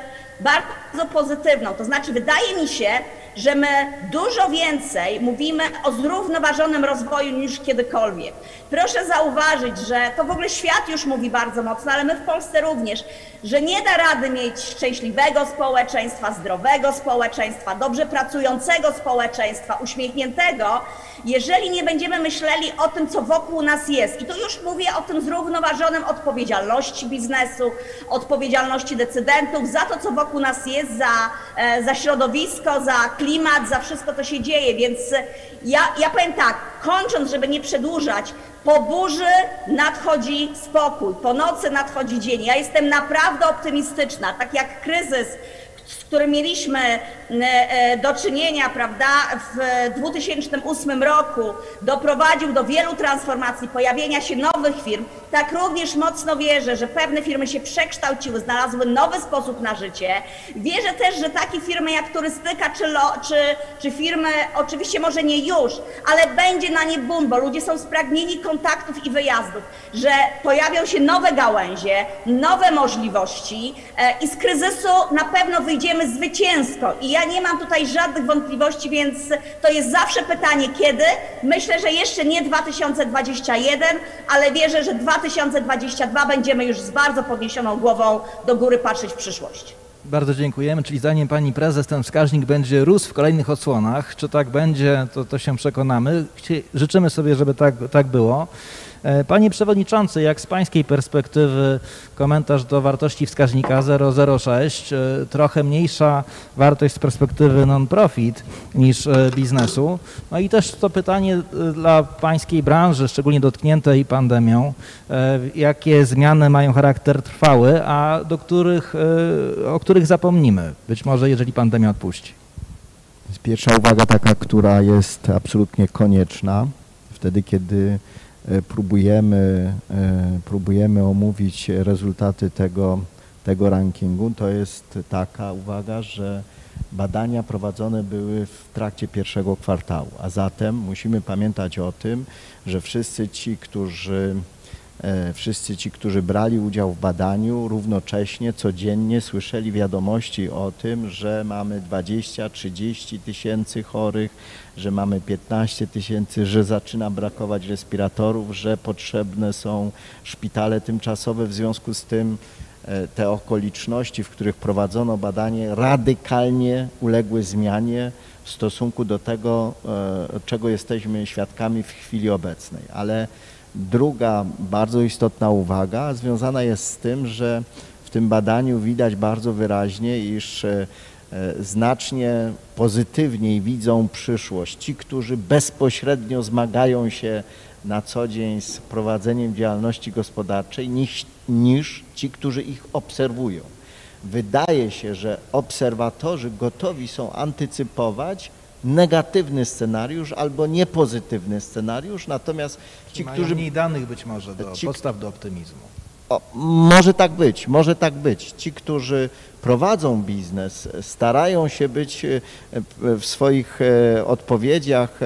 bardzo pozytywną, to znaczy wydaje mi się, że my dużo więcej mówimy o zrównoważonym rozwoju niż kiedykolwiek. Proszę zauważyć, że to w ogóle świat już mówi bardzo mocno, ale my w Polsce również, że nie da rady mieć szczęśliwego społeczeństwa, zdrowego społeczeństwa, dobrze pracującego społeczeństwa, uśmiechniętego, jeżeli nie będziemy myśleli o tym, co wokół nas jest. I tu już mówię o tym zrównoważonym odpowiedzialności biznesu, odpowiedzialności decydentów za to, co wokół nas jest, za, za środowisko, za klimat, za wszystko, co się dzieje. Więc ja, ja powiem tak, kończąc, żeby nie przedłużać, po burzy nadchodzi spokój, po nocy nadchodzi dzień. Ja jestem naprawdę optymistyczna, tak jak kryzys, z którym mieliśmy do czynienia, prawda, w dwa tysiące ósmym roku doprowadził do wielu transformacji, pojawienia się nowych firm, tak również mocno wierzę, że pewne firmy się przekształciły, znalazły nowy sposób na życie. Wierzę też, że takie firmy jak turystyka czy, lo, czy, czy firmy, oczywiście może nie już, ale będzie na nie boom, bo ludzie są spragnieni kontaktów i wyjazdów, że pojawią się nowe gałęzie, nowe możliwości i z kryzysu na pewno wyjdziemy zwycięsko. I ja nie mam tutaj żadnych wątpliwości, więc to jest zawsze pytanie kiedy. Myślę, że jeszcze nie dwa tysiące dwudziesty pierwszy, ale wierzę, że dwa tysiące dwudziesty drugi będziemy już z bardzo podniesioną głową do góry patrzeć w przyszłość. Bardzo dziękujemy, czyli zdaniem pani prezes ten wskaźnik będzie rósł w kolejnych odsłonach. Czy tak będzie, to, to się przekonamy. Życzymy sobie, żeby tak, tak było. Panie Przewodniczący, jak z Pańskiej perspektywy komentarz do wartości wskaźnika zero przecinek zero sześć, trochę mniejsza wartość z perspektywy non-profit niż biznesu. No i też to pytanie dla Pańskiej branży, szczególnie dotkniętej pandemią, jakie zmiany mają charakter trwały, a do których, o których zapomnimy, być może jeżeli pandemia odpuści. Pierwsza uwaga taka, która jest absolutnie konieczna, wtedy kiedy próbujemy, próbujemy omówić rezultaty tego, tego rankingu, to jest taka uwaga, że badania prowadzone były w trakcie pierwszego kwartału, a zatem musimy pamiętać o tym, że wszyscy ci, którzy Wszyscy ci, którzy brali udział w badaniu, równocześnie codziennie słyszeli wiadomości o tym, że mamy dwadzieścia trzydzieści tysięcy chorych, że mamy piętnaście tysięcy, że zaczyna brakować respiratorów, że potrzebne są szpitale tymczasowe. W związku z tym te okoliczności, w których prowadzono badanie, radykalnie uległy zmianie w stosunku do tego, czego jesteśmy świadkami w chwili obecnej. Ale druga bardzo istotna uwaga związana jest z tym, że w tym badaniu widać bardzo wyraźnie, iż znacznie pozytywniej widzą przyszłość ci, którzy bezpośrednio zmagają się na co dzień z prowadzeniem działalności gospodarczej, niż, niż ci, którzy ich obserwują. Wydaje się, że obserwatorzy gotowi są antycypować negatywny scenariusz albo niepozytywny scenariusz, natomiast ci, Mają którzy... mniej danych być może, do, ci, podstaw do optymizmu. O, może tak być, może tak być. Ci, którzy prowadzą biznes, starają się być w swoich odpowiedziach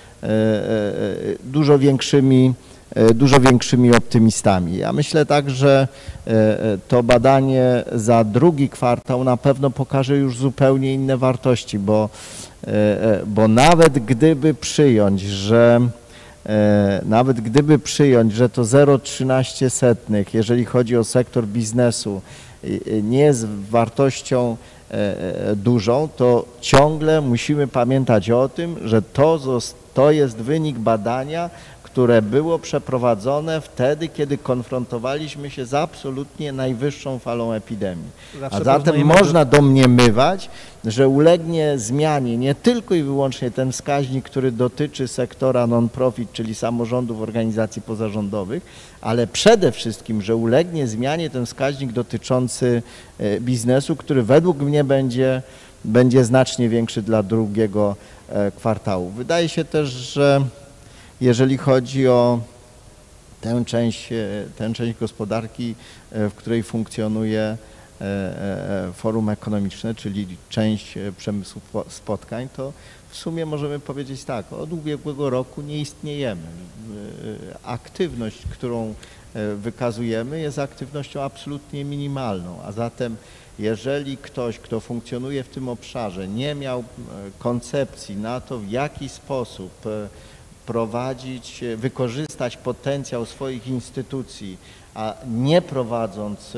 dużo większymi, dużo większymi optymistami. Ja myślę tak, że to badanie za drugi kwartał na pewno pokaże już zupełnie inne wartości, bo, bo nawet gdyby przyjąć, że nawet gdyby przyjąć, że to zero przecinek trzynaście setnych, jeżeli chodzi o sektor biznesu, nie jest wartością dużą, to ciągle musimy pamiętać o tym, że to, to jest wynik badania, które było przeprowadzone wtedy, kiedy konfrontowaliśmy się z absolutnie najwyższą falą epidemii. Zawsze A zatem można domniemywać, że ulegnie zmianie nie tylko i wyłącznie ten wskaźnik, który dotyczy sektora non-profit, czyli samorządów, organizacji pozarządowych, ale przede wszystkim, że ulegnie zmianie ten wskaźnik dotyczący biznesu, który według mnie będzie, będzie znacznie większy dla drugiego kwartału. Wydaje się też, że jeżeli chodzi o tę część, tę część gospodarki, w której funkcjonuje Forum Ekonomiczne, czyli część przemysłu spotkań, to w sumie możemy powiedzieć tak, od ubiegłego roku nie istniejemy. Aktywność, którą wykazujemy, jest aktywnością absolutnie minimalną, a zatem jeżeli ktoś, kto funkcjonuje w tym obszarze, nie miał koncepcji na to, w jaki sposób prowadzić, wykorzystać potencjał swoich instytucji, a nie prowadząc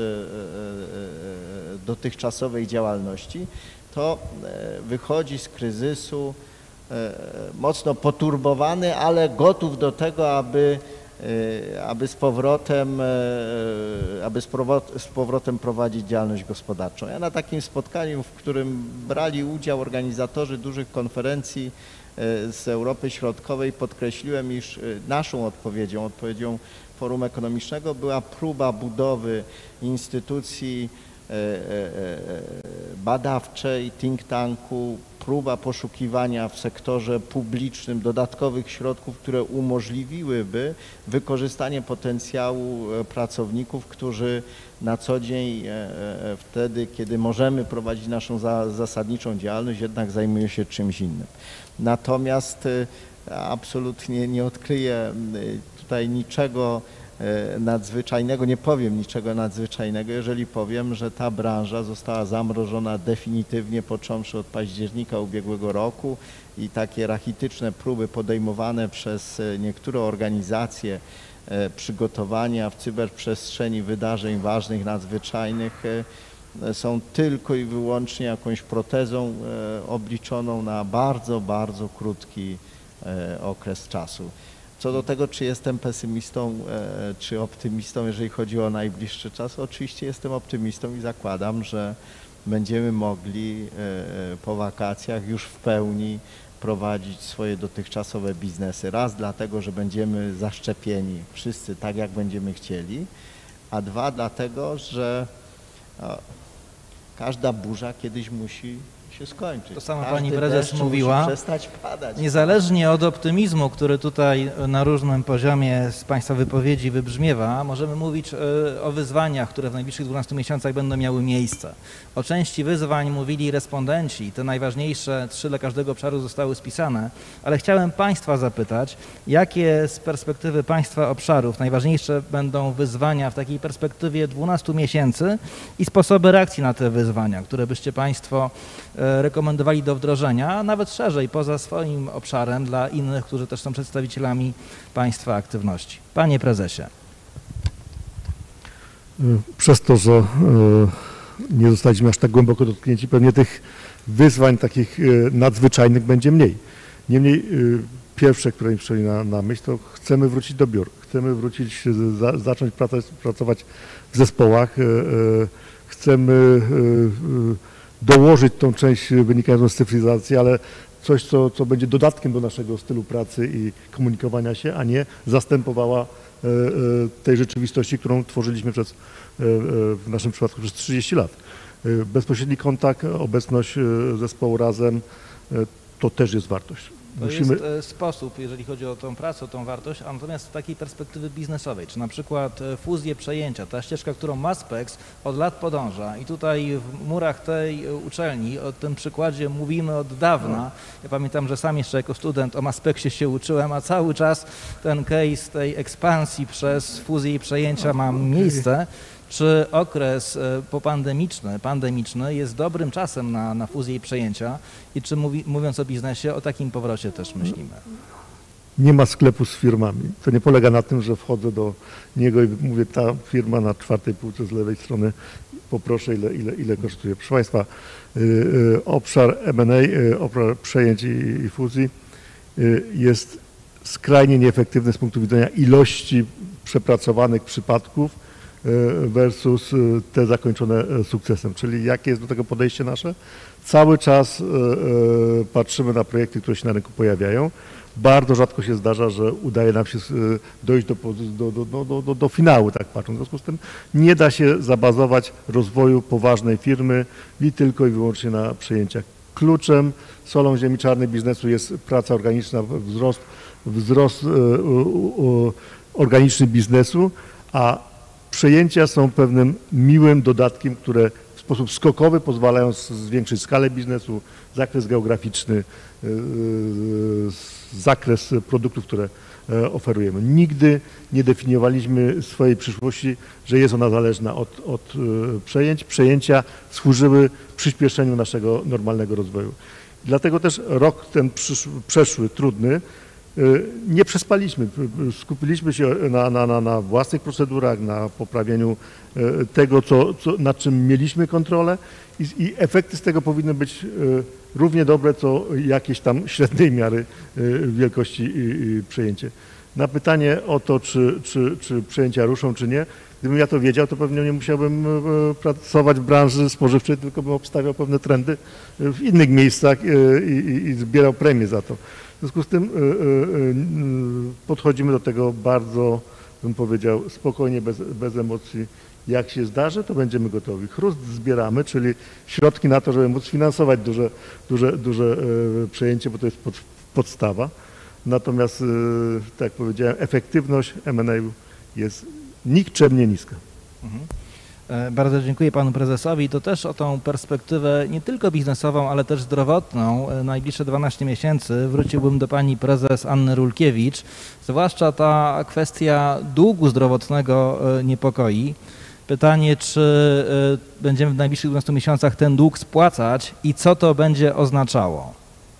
dotychczasowej działalności, to wychodzi z kryzysu mocno poturbowany, ale gotów do tego, aby, aby, z, powrotem, aby z powrotem prowadzić działalność gospodarczą. Ja na takim spotkaniu, w którym brali udział organizatorzy dużych konferencji z Europy Środkowej, podkreśliłem, iż naszą odpowiedzią, odpowiedzią Forum Ekonomicznego była próba budowy instytucji badawczej, think tanku, próba poszukiwania w sektorze publicznym dodatkowych środków, które umożliwiłyby wykorzystanie potencjału pracowników, którzy na co dzień wtedy, kiedy możemy prowadzić naszą zasadniczą działalność, jednak zajmują się czymś innym. Natomiast absolutnie nie odkryję tutaj niczego nadzwyczajnego, nie powiem niczego nadzwyczajnego, jeżeli powiem, że ta branża została zamrożona definitywnie począwszy od października ubiegłego roku i takie rachityczne próby podejmowane przez niektóre organizacje przygotowania w cyberprzestrzeni wydarzeń ważnych, nadzwyczajnych są tylko i wyłącznie jakąś protezą obliczoną na bardzo, bardzo krótki okres czasu. Co do tego, czy jestem pesymistą, czy optymistą, jeżeli chodzi o najbliższy czas, oczywiście jestem optymistą i zakładam, że będziemy mogli po wakacjach już w pełni prowadzić swoje dotychczasowe biznesy. Raz dlatego, że będziemy zaszczepieni wszyscy tak, jak będziemy chcieli, a dwa dlatego, że no, każda burza kiedyś musi się skończyć. To sama Każdy pani prezes deszcz mówiła. musi przestać padać. Niezależnie od optymizmu, który tutaj na różnym poziomie z Państwa wypowiedzi wybrzmiewa, możemy mówić o wyzwaniach, które w najbliższych dwunastu miesiącach będą miały miejsce. O części wyzwań mówili respondenci, te najważniejsze trzy dla każdego obszaru zostały spisane, ale chciałem Państwa zapytać, jakie z perspektywy Państwa obszarów najważniejsze będą wyzwania w takiej perspektywie dwunastu miesięcy i sposoby reakcji na te wyzwania, które byście Państwo rekomendowali do wdrożenia, a nawet szerzej, poza swoim obszarem, dla innych, którzy też są przedstawicielami Państwa aktywności. Panie prezesie. Przez to, że nie zostaliśmy aż tak głęboko dotknięci, pewnie tych wyzwań takich nadzwyczajnych będzie mniej. Niemniej pierwsze, które mi przychodzi na, na myśl, to chcemy wrócić do biur, chcemy wrócić, za, zacząć pracować, pracować w zespołach, chcemy dołożyć tą część wynikającą z cyfryzacji, ale coś, co, co będzie dodatkiem do naszego stylu pracy i komunikowania się, a nie zastępowała tej rzeczywistości, którą tworzyliśmy przez, w naszym przypadku przez trzydzieści lat. Bezpośredni kontakt, obecność zespołu razem, to też jest wartość. To Musimy... jest sposób, jeżeli chodzi o tą pracę, o tą wartość, a natomiast z takiej perspektywy biznesowej, czy na przykład fuzje, przejęcia, ta ścieżka, którą Maspex od lat podąża i tutaj w murach tej uczelni o tym przykładzie mówimy od dawna. Ja pamiętam, że sam jeszcze jako student o Maspexie się uczyłem, a cały czas ten case tej ekspansji przez fuzje i przejęcia ma miejsce. Czy okres popandemiczny, pandemiczny jest dobrym czasem na, na fuzję i przejęcia i czy mówi, mówiąc o biznesie, o takim powrocie też myślimy? Nie ma sklepu z firmami. To nie polega na tym, że wchodzę do niego i mówię, ta firma na czwartej półce z lewej strony, poproszę ile, ile, ile kosztuje. Proszę Państwa, y, y, obszar M and A, y, obszar przejęć i, i fuzji y, jest skrajnie nieefektywny z punktu widzenia ilości przepracowanych przypadków versus te zakończone sukcesem. Czyli jakie jest do tego podejście nasze? Cały czas patrzymy na projekty, które się na rynku pojawiają. Bardzo rzadko się zdarza, że udaje nam się dojść do, do, do, do, do, do finału, tak patrząc. W związku z tym nie da się zabazować rozwoju poważnej firmy i tylko i wyłącznie na przejęciach. Kluczem, solą ziemi czarnej biznesu jest praca organiczna, wzrost, wzrost organiczny biznesu, a przejęcia są pewnym miłym dodatkiem, które w sposób skokowy pozwalają zwiększyć skalę biznesu, zakres geograficzny, zakres produktów, które oferujemy. Nigdy nie definiowaliśmy swojej przyszłości, że jest ona zależna od, od przejęć. Przejęcia służyły przyspieszeniu naszego normalnego rozwoju. Dlatego też rok ten przyszły, przeszły, trudny, nie przespaliśmy, skupiliśmy się na, na, na, na własnych procedurach, na poprawieniu tego, co, co, nad czym mieliśmy kontrolę i, i efekty z tego powinny być równie dobre, co jakieś tam średniej miary wielkości przejęcie. Na pytanie o to, czy, czy, czy przejęcia ruszą, czy nie, gdybym ja to wiedział, to pewnie nie musiałbym pracować w branży spożywczej, tylko bym obstawiał pewne trendy w innych miejscach i, i, i zbierał premie za to. W związku z tym podchodzimy do tego bardzo, bym powiedział, spokojnie, bez, bez emocji. Jak się zdarzy, to będziemy gotowi. Chrust zbieramy, czyli środki na to, żeby móc finansować duże, duże, duże przejęcie, bo to jest pod, podstawa. Natomiast, tak jak powiedziałem, efektywność M and A jest nikczemnie niska. Mhm. Bardzo dziękuję panu prezesowi. To też o tą perspektywę nie tylko biznesową, ale też zdrowotną. Najbliższe dwanaście miesięcy wróciłbym do pani prezes Anny Rulkiewicz. Zwłaszcza ta kwestia długu zdrowotnego niepokoi. Pytanie, czy będziemy w najbliższych dwunastu miesiącach ten dług spłacać i co to będzie oznaczało?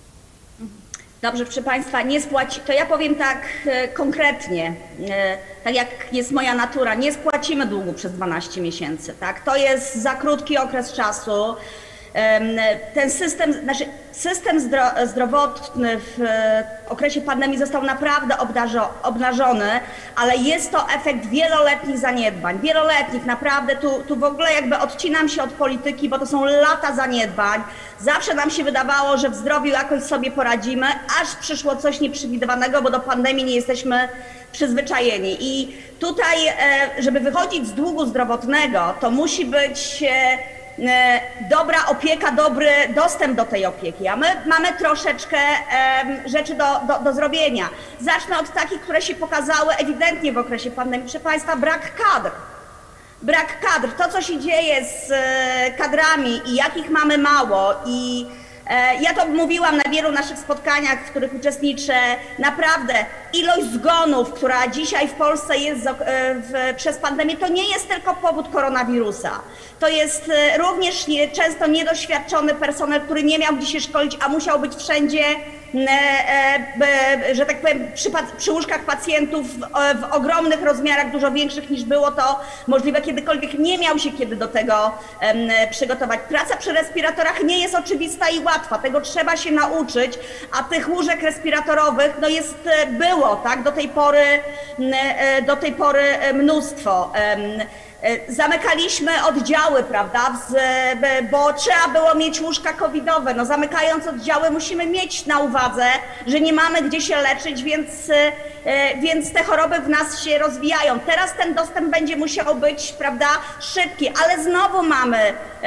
Dobrze, proszę Państwa, nie spłaci, to ja powiem tak e, konkretnie, e, tak jak jest moja natura, nie spłacimy długu przez dwanaście miesięcy, tak? To jest za krótki okres czasu. E, ten system, znaczy system zdro, zdrowotny w e, okresie pandemii został naprawdę obdarzo, obnażony, ale jest to efekt wieloletnich zaniedbań, wieloletnich, naprawdę, tu, tu w ogóle jakby odcinam się od polityki, bo to są lata zaniedbań. Zawsze nam się wydawało, że w zdrowiu jakoś sobie poradzimy, aż przyszło coś nieprzewidywanego, bo do pandemii nie jesteśmy przyzwyczajeni. I tutaj, żeby wychodzić z długu zdrowotnego, to musi być dobra opieka, dobry dostęp do tej opieki, a my mamy troszeczkę rzeczy do, do, do zrobienia. Zacznę od takich, które się pokazały ewidentnie w okresie pandemii. Proszę Państwa, brak kadr. Brak kadr, to co się dzieje z kadrami i jakich mamy mało i e, ja to mówiłam na wielu naszych spotkaniach, w których uczestniczę, naprawdę ilość zgonów, która dzisiaj w Polsce jest z, e, w, przez pandemię, to nie jest tylko powód koronawirusa. To jest e, również nie, często niedoświadczony personel, który nie miał gdzie się szkolić, a musiał być wszędzie że tak powiem, przy, przy łóżkach pacjentów w, w ogromnych rozmiarach, dużo większych niż było to możliwe kiedykolwiek. Nie miał się kiedy do tego przygotować. Praca przy respiratorach nie jest oczywista i łatwa. Tego trzeba się nauczyć, a tych łóżek respiratorowych no jest, było, tak, do tej pory, do tej pory mnóstwo. Zamykaliśmy oddziały, prawda, bo trzeba było mieć łóżka covidowe. No, zamykając oddziały musimy mieć na uwadze, że nie mamy gdzie się leczyć, więc, więc te choroby w nas się rozwijają. Teraz ten dostęp będzie musiał być, prawda, szybki, ale znowu mamy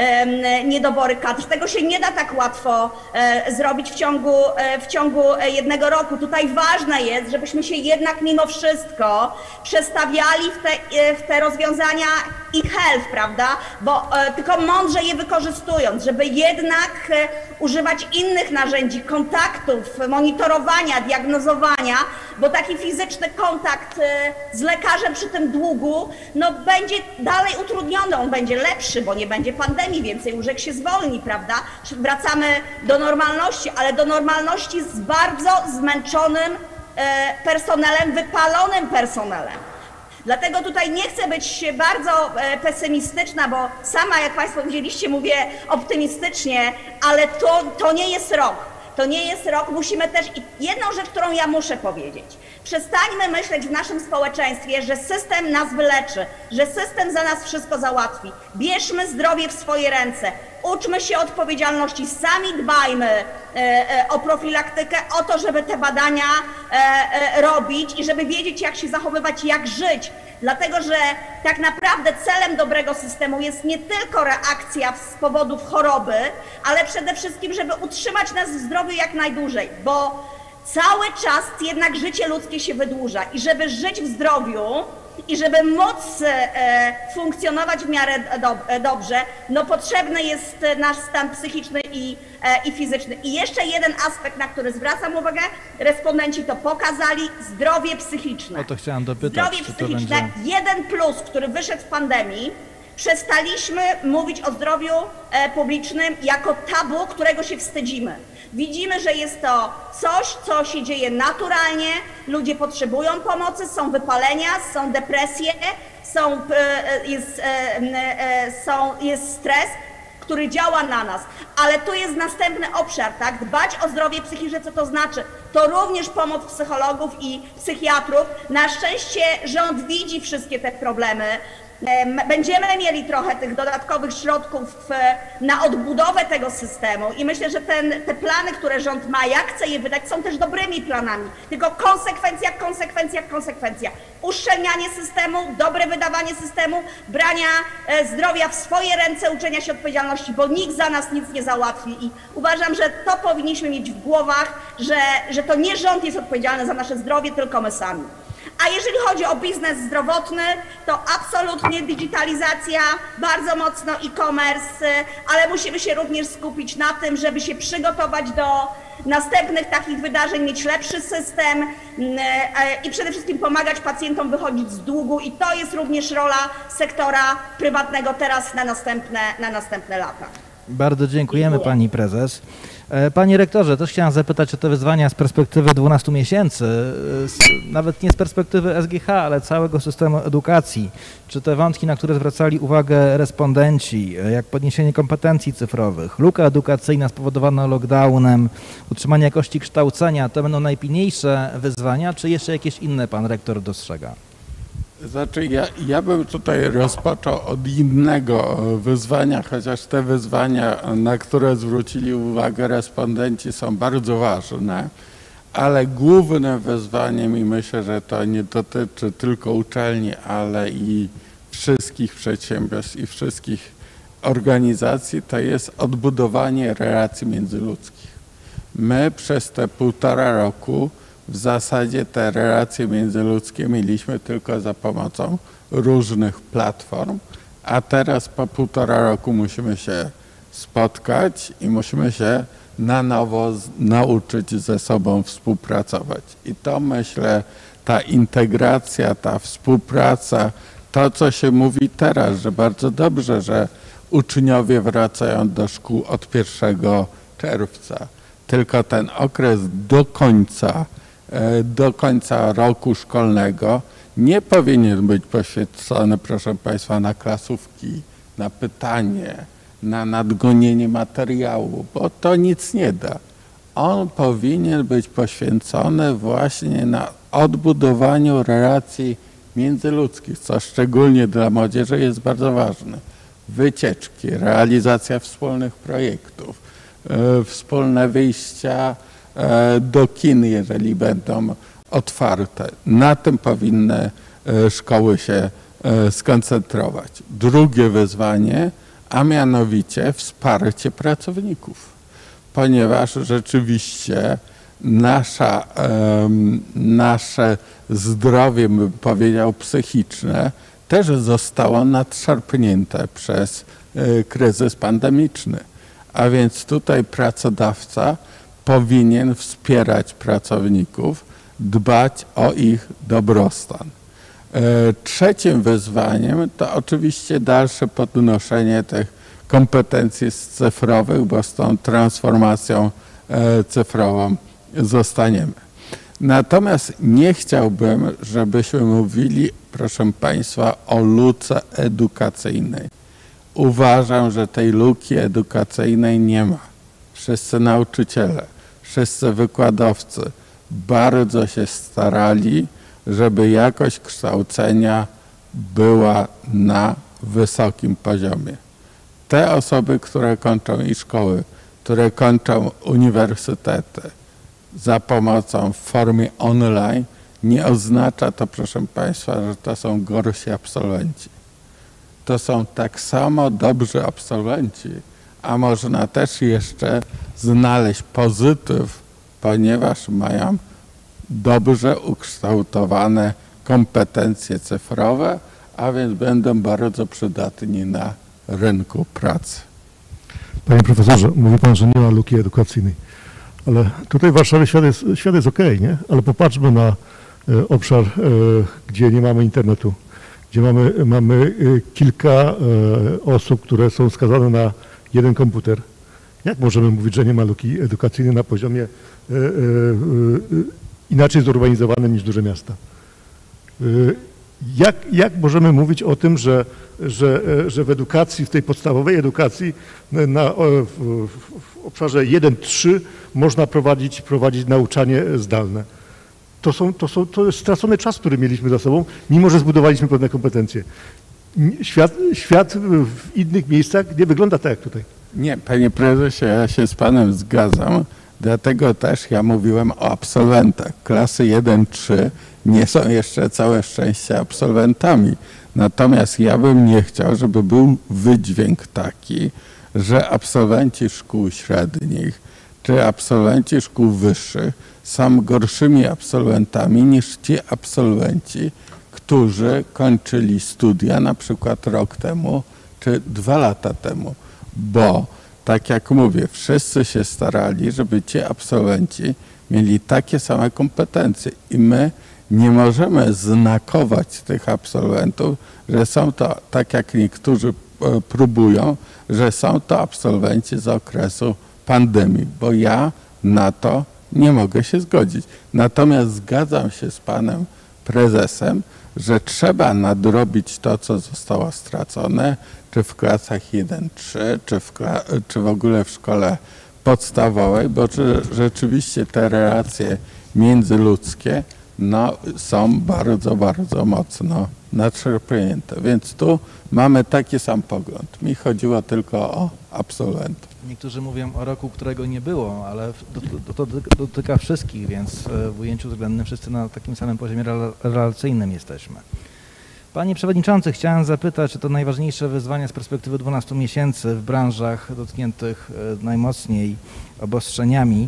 niedobory kadr. Tego się nie da tak łatwo zrobić w ciągu, w ciągu jednego roku. Tutaj ważne jest, żebyśmy się jednak mimo wszystko przestawiali w te, w te rozwiązania e-health, prawda, bo e, tylko mądrze je wykorzystując, żeby jednak e, używać innych narzędzi, kontaktów, monitorowania, diagnozowania, bo taki fizyczny kontakt e, z lekarzem przy tym długu, no będzie dalej utrudniony, on będzie lepszy, bo nie będzie pandemii, więcej łóżek się zwolni, prawda, wracamy do normalności, ale do normalności z bardzo zmęczonym e, personelem, wypalonym personelem. Dlatego tutaj nie chcę być bardzo pesymistyczna, bo sama, jak Państwo widzieliście, mówię optymistycznie, ale to, to nie jest rok. To nie jest rok. Musimy też, i jedną rzecz, którą ja muszę powiedzieć. Przestańmy myśleć w naszym społeczeństwie, że system nas wyleczy, że system za nas wszystko załatwi. Bierzmy zdrowie w swoje ręce. Uczmy się odpowiedzialności, sami dbajmy e, e, o profilaktykę, o to, żeby te badania e, e, robić i żeby wiedzieć, jak się zachowywać, jak żyć. Dlatego, że tak naprawdę celem dobrego systemu jest nie tylko reakcja z powodów choroby, ale przede wszystkim, żeby utrzymać nas w zdrowiu jak najdłużej, bo cały czas jednak życie ludzkie się wydłuża i żeby żyć w zdrowiu, i żeby móc e, funkcjonować w miarę do, e, dobrze, no potrzebny jest nasz stan psychiczny i, e, i fizyczny. I jeszcze jeden aspekt, na który zwracam uwagę, respondenci to pokazali, zdrowie psychiczne. O to chciałam dopytać, zdrowie czy to psychiczne, będzie... jeden plus, który wyszedł w pandemii, przestaliśmy mówić o zdrowiu e, publicznym jako tabu, którego się wstydzimy. Widzimy, że jest to coś, co się dzieje naturalnie, ludzie potrzebują pomocy, są wypalenia, są depresje, są, jest, są, jest stres, który działa na nas. Ale tu jest następny obszar, tak? Dbać o zdrowie psychiczne, co to znaczy? To również pomoc psychologów i psychiatrów. Na szczęście rząd widzi wszystkie te problemy. Będziemy mieli trochę tych dodatkowych środków na odbudowę tego systemu i myślę, że ten, te plany, które rząd ma, jak chce je wydać, są też dobrymi planami. Tylko konsekwencja, konsekwencja, konsekwencja. Uszczelnianie systemu, dobre wydawanie systemu, brania zdrowia w swoje ręce, uczenia się odpowiedzialności, bo nikt za nas nic nie załatwi i uważam, że to powinniśmy mieć w głowach, że, że to nie rząd jest odpowiedzialny za nasze zdrowie, tylko my sami. A jeżeli chodzi o biznes zdrowotny, to absolutnie digitalizacja, bardzo mocno e-commerce, ale musimy się również skupić na tym, żeby się przygotować do następnych takich wydarzeń, mieć lepszy system i przede wszystkim pomagać pacjentom wychodzić z długu i to jest również rola sektora prywatnego teraz na następne, na następne lata. Bardzo dziękujemy Pani Prezes. Panie Rektorze, też chciałem zapytać o te wyzwania z perspektywy dwunastu miesięcy, nawet nie z perspektywy S G H, ale całego systemu edukacji. Czy te wątki, na które zwracali uwagę respondenci, jak podniesienie kompetencji cyfrowych, luka edukacyjna spowodowana lockdownem, utrzymanie jakości kształcenia, to będą najpilniejsze wyzwania, czy jeszcze jakieś inne Pan Rektor dostrzega? Znaczy ja, ja bym tutaj rozpoczął od innego wyzwania, chociaż te wyzwania, na które zwrócili uwagę respondenci, są bardzo ważne, ale głównym wyzwaniem, i myślę, że to nie dotyczy tylko uczelni, ale i wszystkich przedsiębiorstw i wszystkich organizacji, to jest odbudowanie relacji międzyludzkich. My przez te półtora roku w zasadzie te relacje międzyludzkie mieliśmy tylko za pomocą różnych platform, a teraz po półtora roku musimy się spotkać i musimy się na nowo nauczyć ze sobą współpracować. I to myślę, ta integracja, ta współpraca, to co się mówi teraz, że bardzo dobrze, że uczniowie wracają do szkół od pierwszego czerwca. tylko ten okres do końca, do końca roku szkolnego nie powinien być poświęcony, proszę Państwa, na klasówki, na pytanie, na nadgonienie materiału, bo to nic nie da. On powinien być poświęcony właśnie na odbudowaniu relacji międzyludzkich, co szczególnie dla młodzieży jest bardzo ważne. Wycieczki, realizacja wspólnych projektów, e, wspólne wyjścia e, do kin, jeżeli będą otwarte. Na tym powinny e, szkoły się e, skoncentrować. Drugie wyzwanie, a mianowicie wsparcie pracowników, ponieważ rzeczywiście nasza, e, nasze zdrowie, bym powiedział, psychiczne też zostało nadszarpnięte przez e, kryzys pandemiczny. A więc tutaj pracodawca powinien wspierać pracowników, dbać o ich dobrostan. E, trzecim wyzwaniem to oczywiście dalsze podnoszenie tych kompetencji cyfrowych, bo z tą transformacją e, cyfrową zostaniemy. Natomiast nie chciałbym, żebyśmy mówili, proszę Państwa, o luce edukacyjnej. Uważam, że tej luki edukacyjnej nie ma. Wszyscy nauczyciele, wszyscy wykładowcy bardzo się starali, żeby jakość kształcenia była na wysokim poziomie. Te osoby, które kończą i szkoły, które kończą uniwersytety za pomocą w formie online, nie oznacza to, proszę Państwa, że to są gorsi absolwenci. To są tak samo dobrzy absolwenci, a można też jeszcze znaleźć pozytyw, ponieważ mają dobrze ukształtowane kompetencje cyfrowe, a więc będą bardzo przydatni na rynku pracy. Panie profesorze, mówi Pan, że nie ma luki edukacyjnej, ale tutaj w Warszawie świat jest, świat jest okej, nie? Ale popatrzmy na e, obszar, e, gdzie nie mamy internetu, gdzie mamy, mamy e, kilka e, osób, które są skazane na jeden komputer. Jak możemy mówić, że nie ma luki edukacyjnej na poziomie e, e, e, inaczej zurbanizowanym niż duże miasta? E, jak, jak możemy mówić o tym, że, że, że w edukacji, w tej podstawowej edukacji na, w, w obszarze jeden trzy można prowadzić, prowadzić nauczanie zdalne? To, są, to, są, to jest stracony czas, który mieliśmy za sobą, mimo że zbudowaliśmy pewne kompetencje. Świat, świat w innych miejscach nie wygląda tak jak tutaj. Nie, panie prezesie, ja się z panem zgadzam, dlatego też ja mówiłem o absolwentach. Klasy jeden trzy nie są jeszcze całe szczęście absolwentami. Natomiast ja bym nie chciał, żeby był wydźwięk taki, że absolwenci szkół średnich czy absolwenci szkół wyższych są gorszymi absolwentami niż ci absolwenci, którzy kończyli studia na przykład rok temu czy dwa lata temu, bo tak jak mówię, wszyscy się starali, żeby ci absolwenci mieli takie same kompetencje i my nie możemy znakować tych absolwentów, że są to, tak jak niektórzy próbują, że są to absolwenci z okresu pandemii, bo ja na to nie mogę się zgodzić. Natomiast zgadzam się z panem prezesem, że trzeba nadrobić to, co zostało stracone, czy w klasach jeden trzy, czy, w czy w ogóle w szkole podstawowej, bo rzeczywiście te relacje międzyludzkie no, są bardzo, bardzo mocno nadszarpnięte. Więc tu mamy taki sam pogląd. Mi chodziło tylko o absolwentów. Niektórzy mówią o roku, którego nie było, ale to, to dotyka wszystkich, więc w ujęciu względnym wszyscy na takim samym poziomie relacyjnym jesteśmy. Panie Przewodniczący, chciałem zapytać, czy to najważniejsze wyzwania z perspektywy dwunastu miesięcy w branżach dotkniętych najmocniej obostrzeniami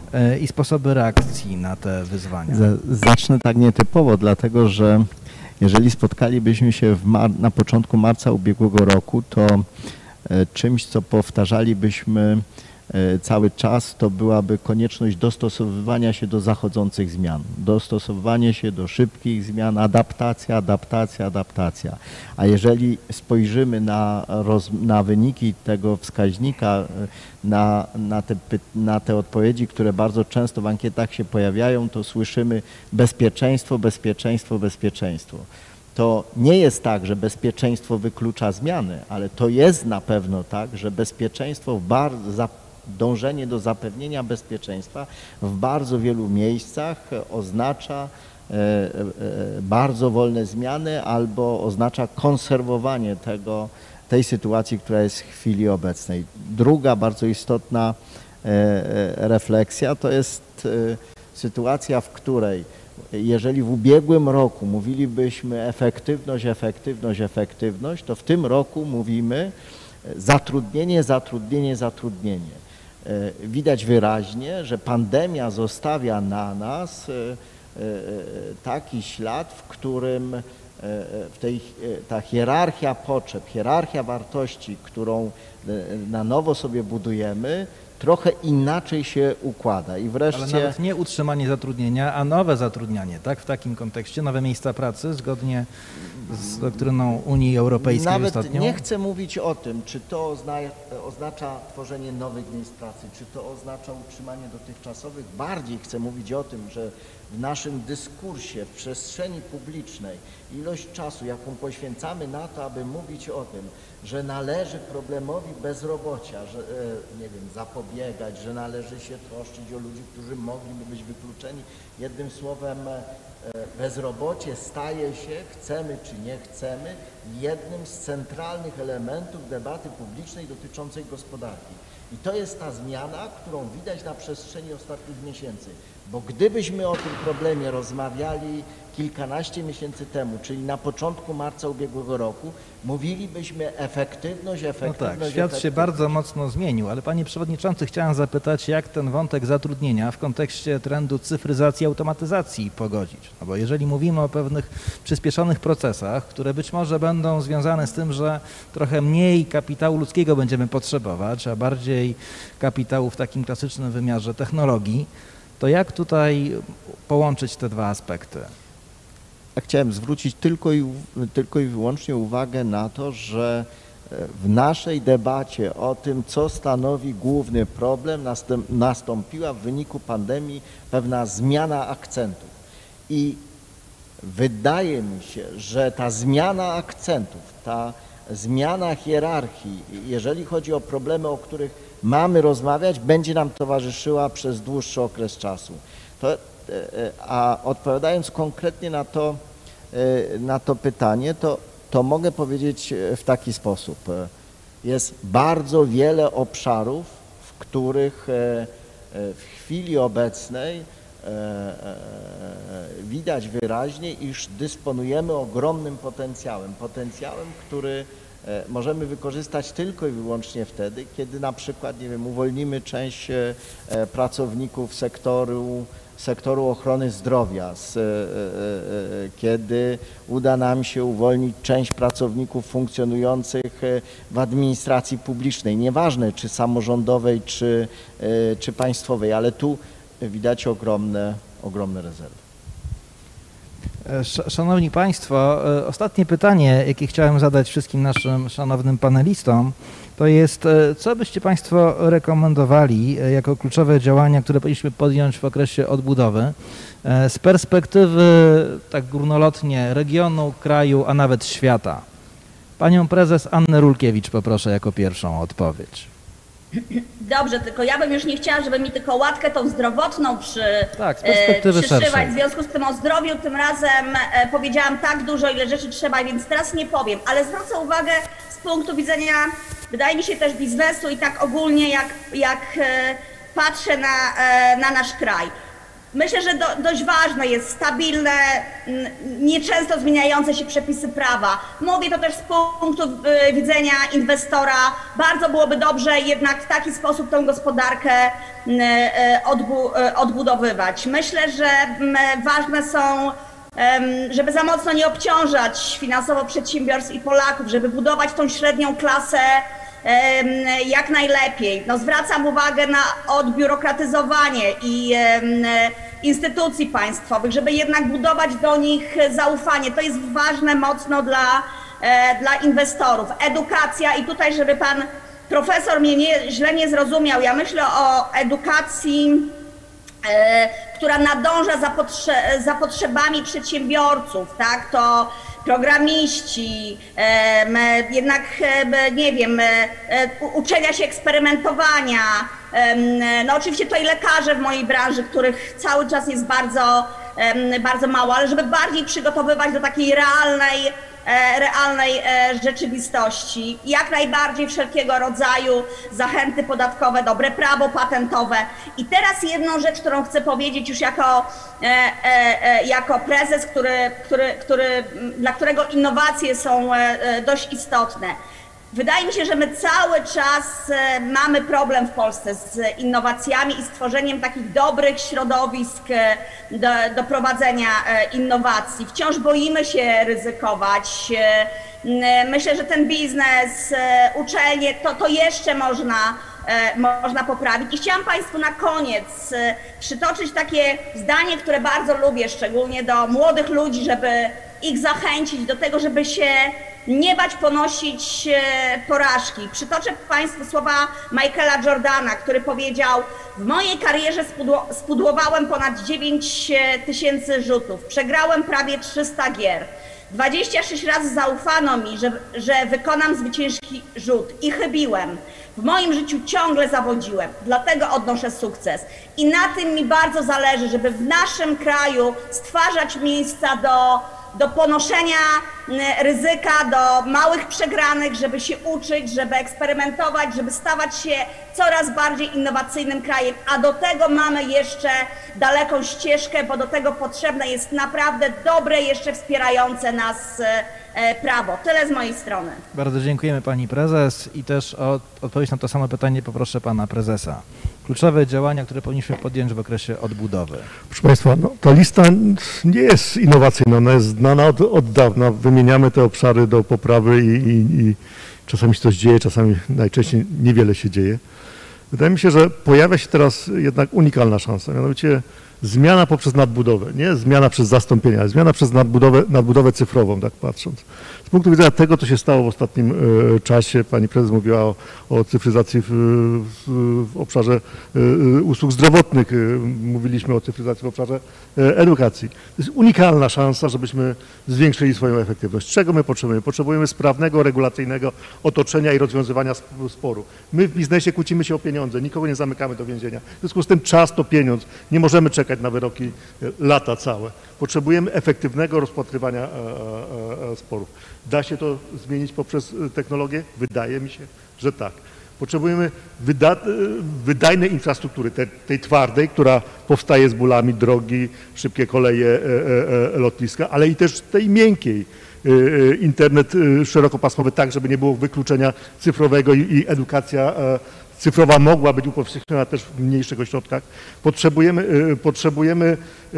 i sposoby reakcji na te wyzwania. Zacznę tak nietypowo, dlatego że jeżeli spotkalibyśmy się w mar- na początku marca ubiegłego roku, to czymś, co powtarzalibyśmy cały czas, to byłaby konieczność dostosowywania się do zachodzących zmian, dostosowywanie się do szybkich zmian, adaptacja, adaptacja, adaptacja. A jeżeli spojrzymy na, roz, na wyniki tego wskaźnika, na, na, te, na te odpowiedzi, które bardzo często w ankietach się pojawiają, to słyszymy bezpieczeństwo, bezpieczeństwo, bezpieczeństwo. To nie jest tak, że bezpieczeństwo wyklucza zmiany, ale to jest na pewno tak, że bezpieczeństwo, w bardzo, dążenie do zapewnienia bezpieczeństwa w bardzo wielu miejscach oznacza bardzo wolne zmiany albo oznacza konserwowanie tego, tej sytuacji, która jest w chwili obecnej. Druga bardzo istotna refleksja to jest sytuacja, w której jeżeli w ubiegłym roku mówilibyśmy efektywność, efektywność, efektywność, to w tym roku mówimy zatrudnienie, zatrudnienie, zatrudnienie. Widać wyraźnie, że pandemia zostawia na nas taki ślad, w którym w tej, ta hierarchia potrzeb, hierarchia wartości, którą na nowo sobie budujemy, trochę inaczej się układa. I wreszcie... Ale nawet nie utrzymanie zatrudnienia, a nowe zatrudnianie, tak? W takim kontekście, nowe miejsca pracy, zgodnie z doktryną Unii Europejskiej Nawet ostatnią? nie chcę mówić o tym, czy to ozna, oznacza tworzenie nowych miejsc pracy, czy to oznacza utrzymanie dotychczasowych. Bardziej chcę mówić o tym, że w naszym dyskursie, w przestrzeni publicznej ilość czasu, jaką poświęcamy na to, aby mówić o tym, że należy problemowi bezrobocia, że, nie wiem, zapobiegać, że należy się troszczyć o ludzi, którzy mogliby być wykluczeni. Jednym słowem, bezrobocie staje się, chcemy czy nie chcemy, jednym z centralnych elementów debaty publicznej dotyczącej gospodarki. I to jest ta zmiana, którą widać na przestrzeni ostatnich miesięcy. Bo gdybyśmy o tym problemie rozmawiali kilkanaście miesięcy temu, czyli na początku marca ubiegłego roku, mówilibyśmy efektywność, efektywność, No tak, świat efektywność. się bardzo mocno zmienił, ale panie przewodniczący, chciałem zapytać, jak ten wątek zatrudnienia w kontekście trendu cyfryzacji, automatyzacji pogodzić? No bo jeżeli mówimy o pewnych przyspieszonych procesach, które być może będą związane z tym, że trochę mniej kapitału ludzkiego będziemy potrzebować, a bardziej kapitału w takim klasycznym wymiarze technologii, to jak tutaj połączyć te dwa aspekty? Ja chciałem zwrócić tylko i, tylko i wyłącznie uwagę na to, że w naszej debacie o tym, co stanowi główny problem, nastąpiła w wyniku pandemii pewna zmiana akcentów. I wydaje mi się, że ta zmiana akcentów, ta zmiana hierarchii, jeżeli chodzi o problemy, o których mamy rozmawiać, będzie nam towarzyszyła przez dłuższy okres czasu. To, a odpowiadając konkretnie na to, na to pytanie, to, to mogę powiedzieć w taki sposób. Jest bardzo wiele obszarów, w których w chwili obecnej widać wyraźnie, iż dysponujemy ogromnym potencjałem. Potencjałem, który możemy wykorzystać tylko i wyłącznie wtedy, kiedy na przykład, nie wiem, uwolnimy część pracowników sektoru, sektoru ochrony zdrowia, z, kiedy uda nam się uwolnić część pracowników funkcjonujących w administracji publicznej, nieważne czy samorządowej, czy, czy państwowej, ale tu widać ogromne, ogromne rezerwy. Szanowni Państwo, ostatnie pytanie, jakie chciałem zadać wszystkim naszym szanownym panelistom, to jest, co byście Państwo rekomendowali jako kluczowe działania, które powinniśmy podjąć w okresie odbudowy z perspektywy, tak górnolotnie, regionu, kraju, a nawet świata? Panią prezes Annę Rulkiewicz poproszę jako pierwszą o odpowiedź. Dobrze, tylko ja bym już nie chciała, żeby mi tylko łatkę tą zdrowotną przy, tak, z perspektywy e, przyszywać. szerszej. W związku z tym o zdrowiu tym razem e, powiedziałam tak dużo, ile rzeczy trzeba, więc teraz nie powiem. Ale zwrócę uwagę z punktu widzenia, wydaje mi się, też biznesu i tak ogólnie, jak, jak e, patrzę na, e, na nasz kraj. Myślę, że do, dość ważne jest stabilne, nieczęsto zmieniające się przepisy prawa. Mówię to też z punktu widzenia inwestora. Bardzo byłoby dobrze jednak w taki sposób tę gospodarkę odbu odbudowywać. Myślę, że ważne są, żeby za mocno nie obciążać finansowo przedsiębiorstw i Polaków, żeby budować tą średnią klasę jak najlepiej. No, zwracam uwagę na odbiurokratyzowanie i instytucji państwowych, żeby jednak budować do nich zaufanie. To jest ważne mocno dla, dla inwestorów. Edukacja i tutaj, żeby pan profesor mnie nie, źle nie zrozumiał, ja myślę o edukacji, e, która nadąża za, potrze za potrzebami przedsiębiorców, tak? To programiści, e, jednak, e, nie wiem, e, uczenia się eksperymentowania, e, no oczywiście to i lekarze w mojej branży, których cały czas jest bardzo, e, bardzo mało, ale żeby bardziej przygotowywać do takiej realnej, realnej rzeczywistości. Jak najbardziej wszelkiego rodzaju zachęty podatkowe, dobre prawo patentowe. I teraz jedną rzecz, którą chcę powiedzieć już jako, jako prezes, który, który, który, dla którego innowacje są dość istotne. Wydaje mi się, że my cały czas mamy problem w Polsce z innowacjami i stworzeniem takich dobrych środowisk do, do prowadzenia innowacji. Wciąż boimy się ryzykować. Myślę, że ten biznes, uczelnie, to, to jeszcze można, można poprawić. I chciałam Państwu na koniec przytoczyć takie zdanie, które bardzo lubię, szczególnie do młodych ludzi, żeby ich zachęcić do tego, żeby się nie bać ponosić porażki. Przytoczę Państwu słowa Michaela Jordana, który powiedział: w mojej karierze spudłowałem ponad dziewięć tysięcy rzutów, przegrałem prawie trzysta gier. dwadzieścia sześć razy zaufano mi, że, że wykonam zwycięski rzut i chybiłem. W moim życiu ciągle zawodziłem, dlatego odnoszę sukces. I na tym mi bardzo zależy, żeby w naszym kraju stwarzać miejsca do do ponoszenia ryzyka, do małych przegranych, żeby się uczyć, żeby eksperymentować, żeby stawać się coraz bardziej innowacyjnym krajem, a do tego mamy jeszcze daleką ścieżkę, bo do tego potrzebne jest naprawdę dobre, jeszcze wspierające nas prawo. Tyle z mojej strony. Bardzo dziękujemy Pani Prezes i też o odpowiedź na to samo pytanie poproszę Pana Prezesa. Kluczowe działania, które powinniśmy podjąć w okresie odbudowy. Proszę Państwa, no, ta lista nie jest innowacyjna, ona jest znana od, od dawna. Wymieniamy te obszary do poprawy i, i, i czasami się coś dzieje, czasami najczęściej niewiele się dzieje. Wydaje mi się, że pojawia się teraz jednak unikalna szansa, mianowicie zmiana poprzez nadbudowę, nie zmiana przez zastąpienie, ale zmiana przez nadbudowę, nadbudowę cyfrową, tak patrząc. Z punktu widzenia tego, co się stało w ostatnim y, czasie, Pani Prezes mówiła o, o cyfryzacji w, w, w obszarze y, usług zdrowotnych, y, mówiliśmy o cyfryzacji w obszarze y, edukacji. To jest unikalna szansa, żebyśmy zwiększyli swoją efektywność. Czego my potrzebujemy? Potrzebujemy sprawnego, regulacyjnego otoczenia i rozwiązywania sporu. My w biznesie kłócimy się o pieniądze, nikogo nie zamykamy do więzienia. W związku z tym czas to pieniądz, nie możemy czekać na wyroki lata całe. Potrzebujemy efektywnego rozpatrywania e, e, e, sporów. Da się to zmienić poprzez technologię? Wydaje mi się, że tak. Potrzebujemy wyda wydajnej infrastruktury, te, tej twardej, która powstaje z bólami, drogi, szybkie koleje, e, e, lotniska, ale i też tej miękkiej. E, internet e, szerokopasmowy, tak, żeby nie było wykluczenia cyfrowego i, i edukacja e, cyfrowa mogła być upowszechniona też w mniejszych ośrodkach. Potrzebujemy, y, potrzebujemy y, y,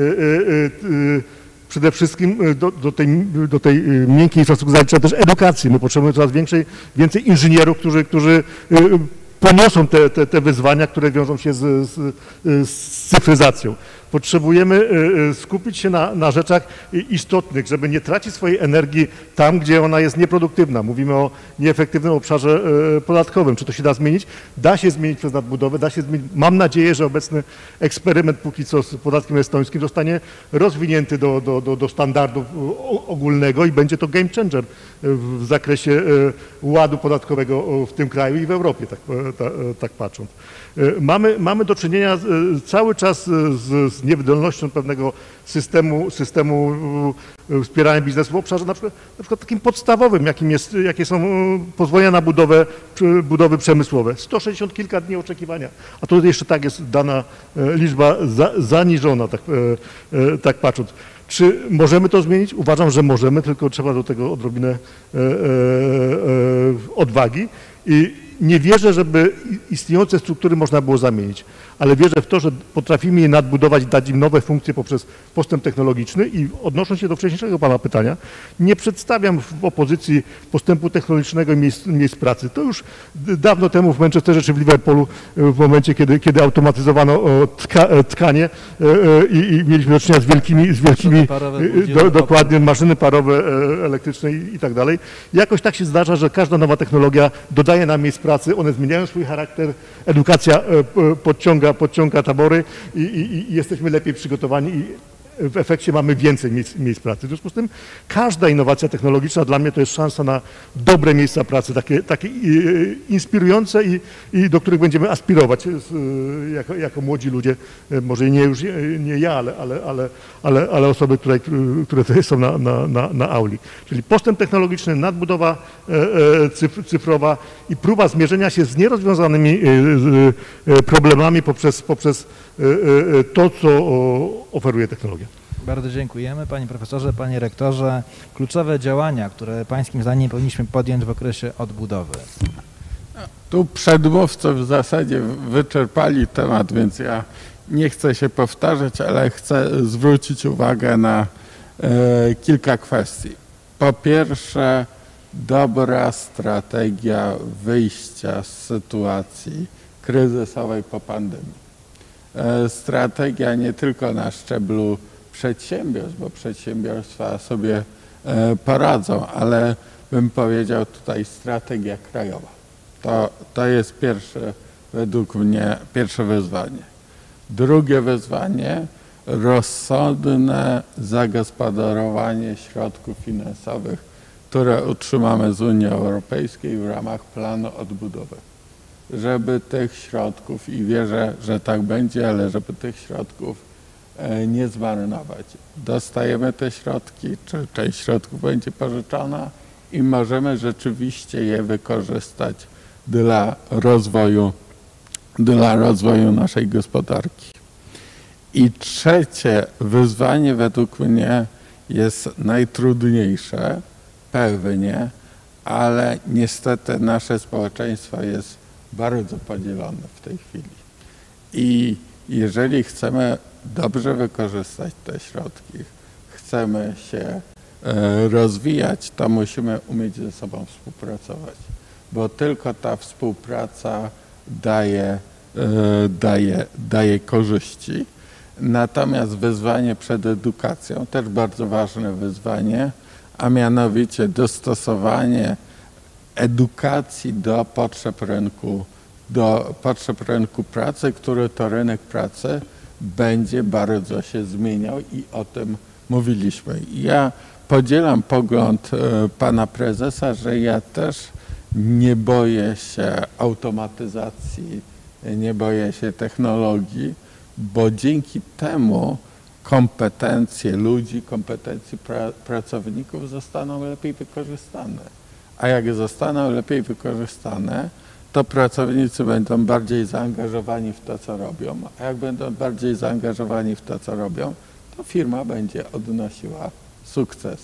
y, przede wszystkim do, do, tej, do tej miękkiej infrastruktury zalicza też edukacji. My potrzebujemy coraz większej, więcej inżynierów, którzy, którzy y, poniosą te, te, te wyzwania, które wiążą się z, z, z cyfryzacją. Potrzebujemy skupić się na, na rzeczach istotnych, żeby nie tracić swojej energii tam, gdzie ona jest nieproduktywna. Mówimy o nieefektywnym obszarze podatkowym. Czy to się da zmienić? Da się zmienić przez nadbudowę, da się zmienić. Mam nadzieję, że obecny eksperyment póki co z podatkiem estońskim zostanie rozwinięty do, do, do, do standardu ogólnego i będzie to game changer w zakresie ładu podatkowego w tym kraju i w Europie, tak, tak, tak patrząc. Mamy, mamy do czynienia cały czas z, z niewydolnością pewnego systemu, systemu wspierania biznesu w obszarze na przykład, na przykład takim podstawowym, jakim jest, jakie są pozwolenia na budowę, budowy przemysłowe. sto sześćdziesiąt kilka dni oczekiwania, a to jeszcze tak jest dana liczba za, zaniżona, tak, tak patrząc. Czy możemy to zmienić? Uważam, że możemy, tylko trzeba do tego odrobinę e, e, e, odwagi. I nie wierzę, żeby istniejące struktury można było zamienić, ale wierzę w to, że potrafimy je nadbudować, dać im nowe funkcje poprzez postęp technologiczny i odnosząc się do wcześniejszego pana pytania, nie przedstawiam w opozycji postępu technologicznego i miejsc, miejsc pracy. To już dawno temu w Manchesterze czy w Liverpoolu, w momencie, kiedy, kiedy automatyzowano tka, tkanie i, i mieliśmy do czynienia z wielkimi, z wielkimi do, dokładnie maszyny parowe, elektryczne i, i tak dalej. Jakoś tak się zdarza, że każda nowa technologia dodaje nam miejsc pracy, one zmieniają swój charakter, edukacja podciąga, podciąga tabory i, i, i jesteśmy lepiej przygotowani i w efekcie mamy więcej miejsc, miejsc pracy. W związku z tym każda innowacja technologiczna dla mnie to jest szansa na dobre miejsca pracy, takie, takie inspirujące i, i do których będziemy aspirować jako, jako młodzi ludzie, może nie już nie ja, ale, ale, ale, ale, ale osoby, które, które tutaj są na, na, na, na auli. Czyli postęp technologiczny, nadbudowa cyfrowa i próba zmierzenia się z nierozwiązanymi problemami poprzez, poprzez to, co oferuje technologia. Bardzo dziękujemy panie profesorze, panie rektorze. Kluczowe działania, które pańskim zdaniem powinniśmy podjąć w okresie odbudowy. Tu przedmówcy w zasadzie wyczerpali temat, więc ja nie chcę się powtarzać, ale chcę zwrócić uwagę na e, kilka kwestii. Po pierwsze, dobra strategia wyjścia z sytuacji kryzysowej po pandemii. Strategia nie tylko na szczeblu przedsiębiorstw, bo przedsiębiorstwa sobie poradzą, ale bym powiedział tutaj strategia krajowa. To, to jest pierwsze, według mnie, pierwsze wyzwanie. Drugie wyzwanie, rozsądne zagospodarowanie środków finansowych, które otrzymamy z Unii Europejskiej w ramach planu odbudowy. Żeby tych środków, i wierzę, że tak będzie, ale żeby tych środków nie zmarnować. Dostajemy te środki, czy część środków będzie pożyczona i możemy rzeczywiście je wykorzystać dla rozwoju, dla rozwoju naszej gospodarki. I trzecie wyzwanie według mnie jest najtrudniejsze, pewnie, ale niestety nasze społeczeństwo jest bardzo podzielone w tej chwili. I jeżeli chcemy dobrze wykorzystać te środki, chcemy się rozwijać, to musimy umieć ze sobą współpracować, bo tylko ta współpraca daje, daje, daje korzyści. Natomiast wyzwanie przed edukacją, też bardzo ważne wyzwanie, a mianowicie dostosowanie edukacji do potrzeb rynku, do potrzeb rynku pracy, który to rynek pracy będzie bardzo się zmieniał i o tym mówiliśmy. Ja podzielam pogląd pana prezesa, że ja też nie boję się automatyzacji, nie boję się technologii, bo dzięki temu kompetencje ludzi, kompetencje pra pracowników zostaną lepiej wykorzystane. A jak zostaną lepiej wykorzystane, to pracownicy będą bardziej zaangażowani w to, co robią, a jak będą bardziej zaangażowani w to, co robią, to firma będzie odnosiła sukces.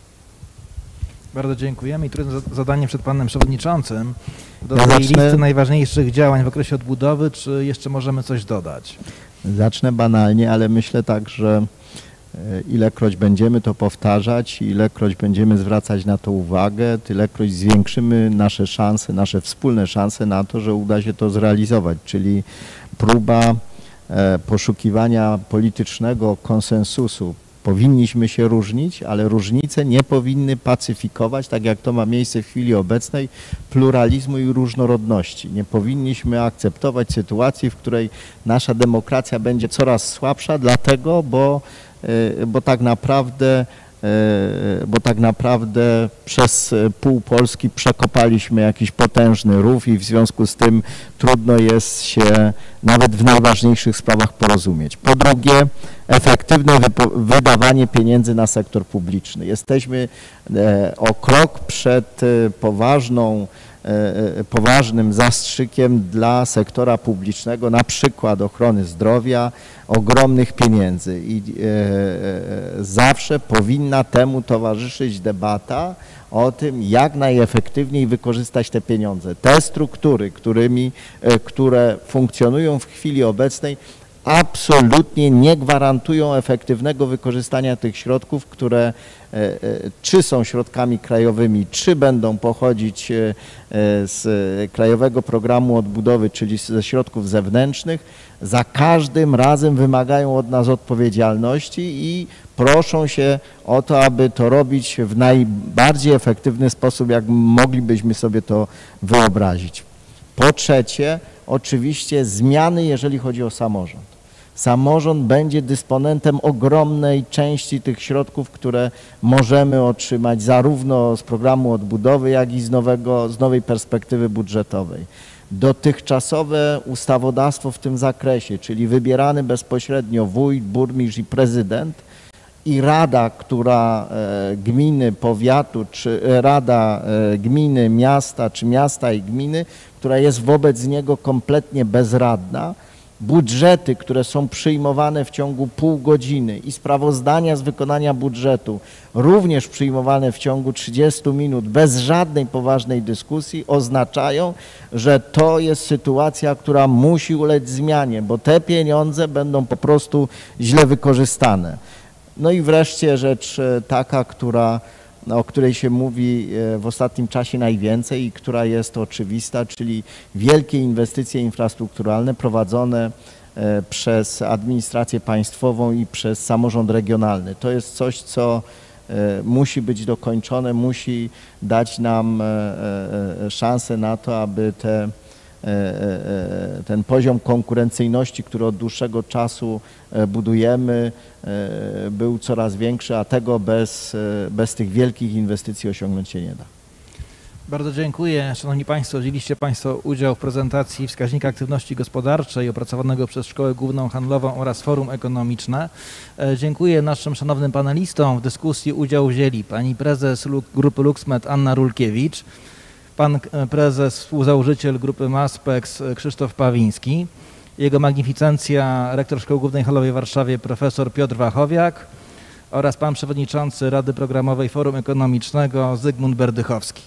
Bardzo dziękujemy i trudne zadanie przed panem przewodniczącym. Do Ja tej zacznę... listy najważniejszych działań w okresie odbudowy, czy jeszcze możemy coś dodać? Zacznę banalnie, ale myślę tak, że ilekroć będziemy to powtarzać, ilekroć będziemy zwracać na to uwagę, tylekroć zwiększymy nasze szanse, nasze wspólne szanse na to, że uda się to zrealizować, czyli próba poszukiwania politycznego konsensusu. Powinniśmy się różnić, ale różnice nie powinny pacyfikować, tak jak to ma miejsce w chwili obecnej, pluralizmu i różnorodności. Nie powinniśmy akceptować sytuacji, w której nasza demokracja będzie coraz słabsza, dlatego, bo, bo tak naprawdę bo tak naprawdę przez pół Polski przekopaliśmy jakiś potężny rów i w związku z tym trudno jest się nawet w najważniejszych sprawach porozumieć. Po drugie, efektywne wydawanie pieniędzy na sektor publiczny. Jesteśmy o krok przed poważną poważnym zastrzykiem dla sektora publicznego, na przykład ochrony zdrowia, ogromnych pieniędzy i zawsze powinna temu towarzyszyć debata o tym, jak najefektywniej wykorzystać te pieniądze. Te struktury, którymi, które funkcjonują w chwili obecnej, absolutnie nie gwarantują efektywnego wykorzystania tych środków, które czy są środkami krajowymi, czy będą pochodzić z Krajowego Programu Odbudowy, czyli ze środków zewnętrznych. Za każdym razem wymagają od nas odpowiedzialności i proszą się o to, aby to robić w najbardziej efektywny sposób, jak moglibyśmy sobie to wyobrazić. Po trzecie, oczywiście zmiany, jeżeli chodzi o samorząd. Samorząd będzie dysponentem ogromnej części tych środków, które możemy otrzymać zarówno z programu odbudowy, jak i z, nowego, z nowej perspektywy budżetowej. Dotychczasowe ustawodawstwo w tym zakresie, czyli wybierany bezpośrednio wójt, burmistrz i prezydent i rada, która gminy, powiatu, czy rada gminy, miasta, czy miasta i gminy, która jest wobec niego kompletnie bezradna, budżety, które są przyjmowane w ciągu pół godziny i sprawozdania z wykonania budżetu również przyjmowane w ciągu trzydziestu minut bez żadnej poważnej dyskusji oznaczają, że to jest sytuacja, która musi ulec zmianie, bo te pieniądze będą po prostu źle wykorzystane. No i wreszcie rzecz taka, która, o której się mówi w ostatnim czasie najwięcej i która jest oczywista, czyli wielkie inwestycje infrastrukturalne prowadzone przez administrację państwową i przez samorząd regionalny. To jest coś, co musi być dokończone, musi dać nam szansę na to, aby te ten poziom konkurencyjności, który od dłuższego czasu budujemy, był coraz większy, a tego bez, bez tych wielkich inwestycji osiągnąć się nie da. Bardzo dziękuję. Szanowni Państwo, wzięliście Państwo udział w prezentacji wskaźnika aktywności gospodarczej opracowanego przez Szkołę Główną Handlową oraz Forum Ekonomiczne. Dziękuję naszym szanownym panelistom. W dyskusji udział wzięli pani prezes Grupy LuxMed Anna Rulkiewicz, pan prezes, współzałożyciel Grupy Maspex Krzysztof Pawiński, jego magnificencja rektor Szkoły Głównej Handlowej w Warszawie profesor Piotr Wachowiak oraz pan przewodniczący Rady Programowej Forum Ekonomicznego Zygmunt Berdychowski.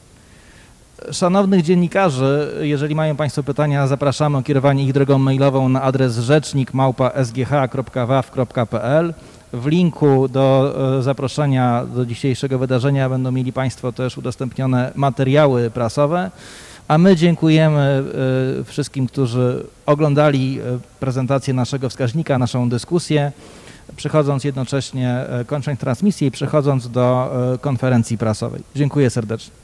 Szanownych dziennikarzy, jeżeli mają Państwo pytania, zapraszamy o kierowanie ich drogą mailową na adres rzecznik małpa s g h kropka w a w kropka p l. W linku do zaproszenia do dzisiejszego wydarzenia będą mieli Państwo też udostępnione materiały prasowe, a my dziękujemy wszystkim, którzy oglądali prezentację naszego wskaźnika, naszą dyskusję, przechodząc jednocześnie, kończąc transmisję i przechodząc do konferencji prasowej. Dziękuję serdecznie.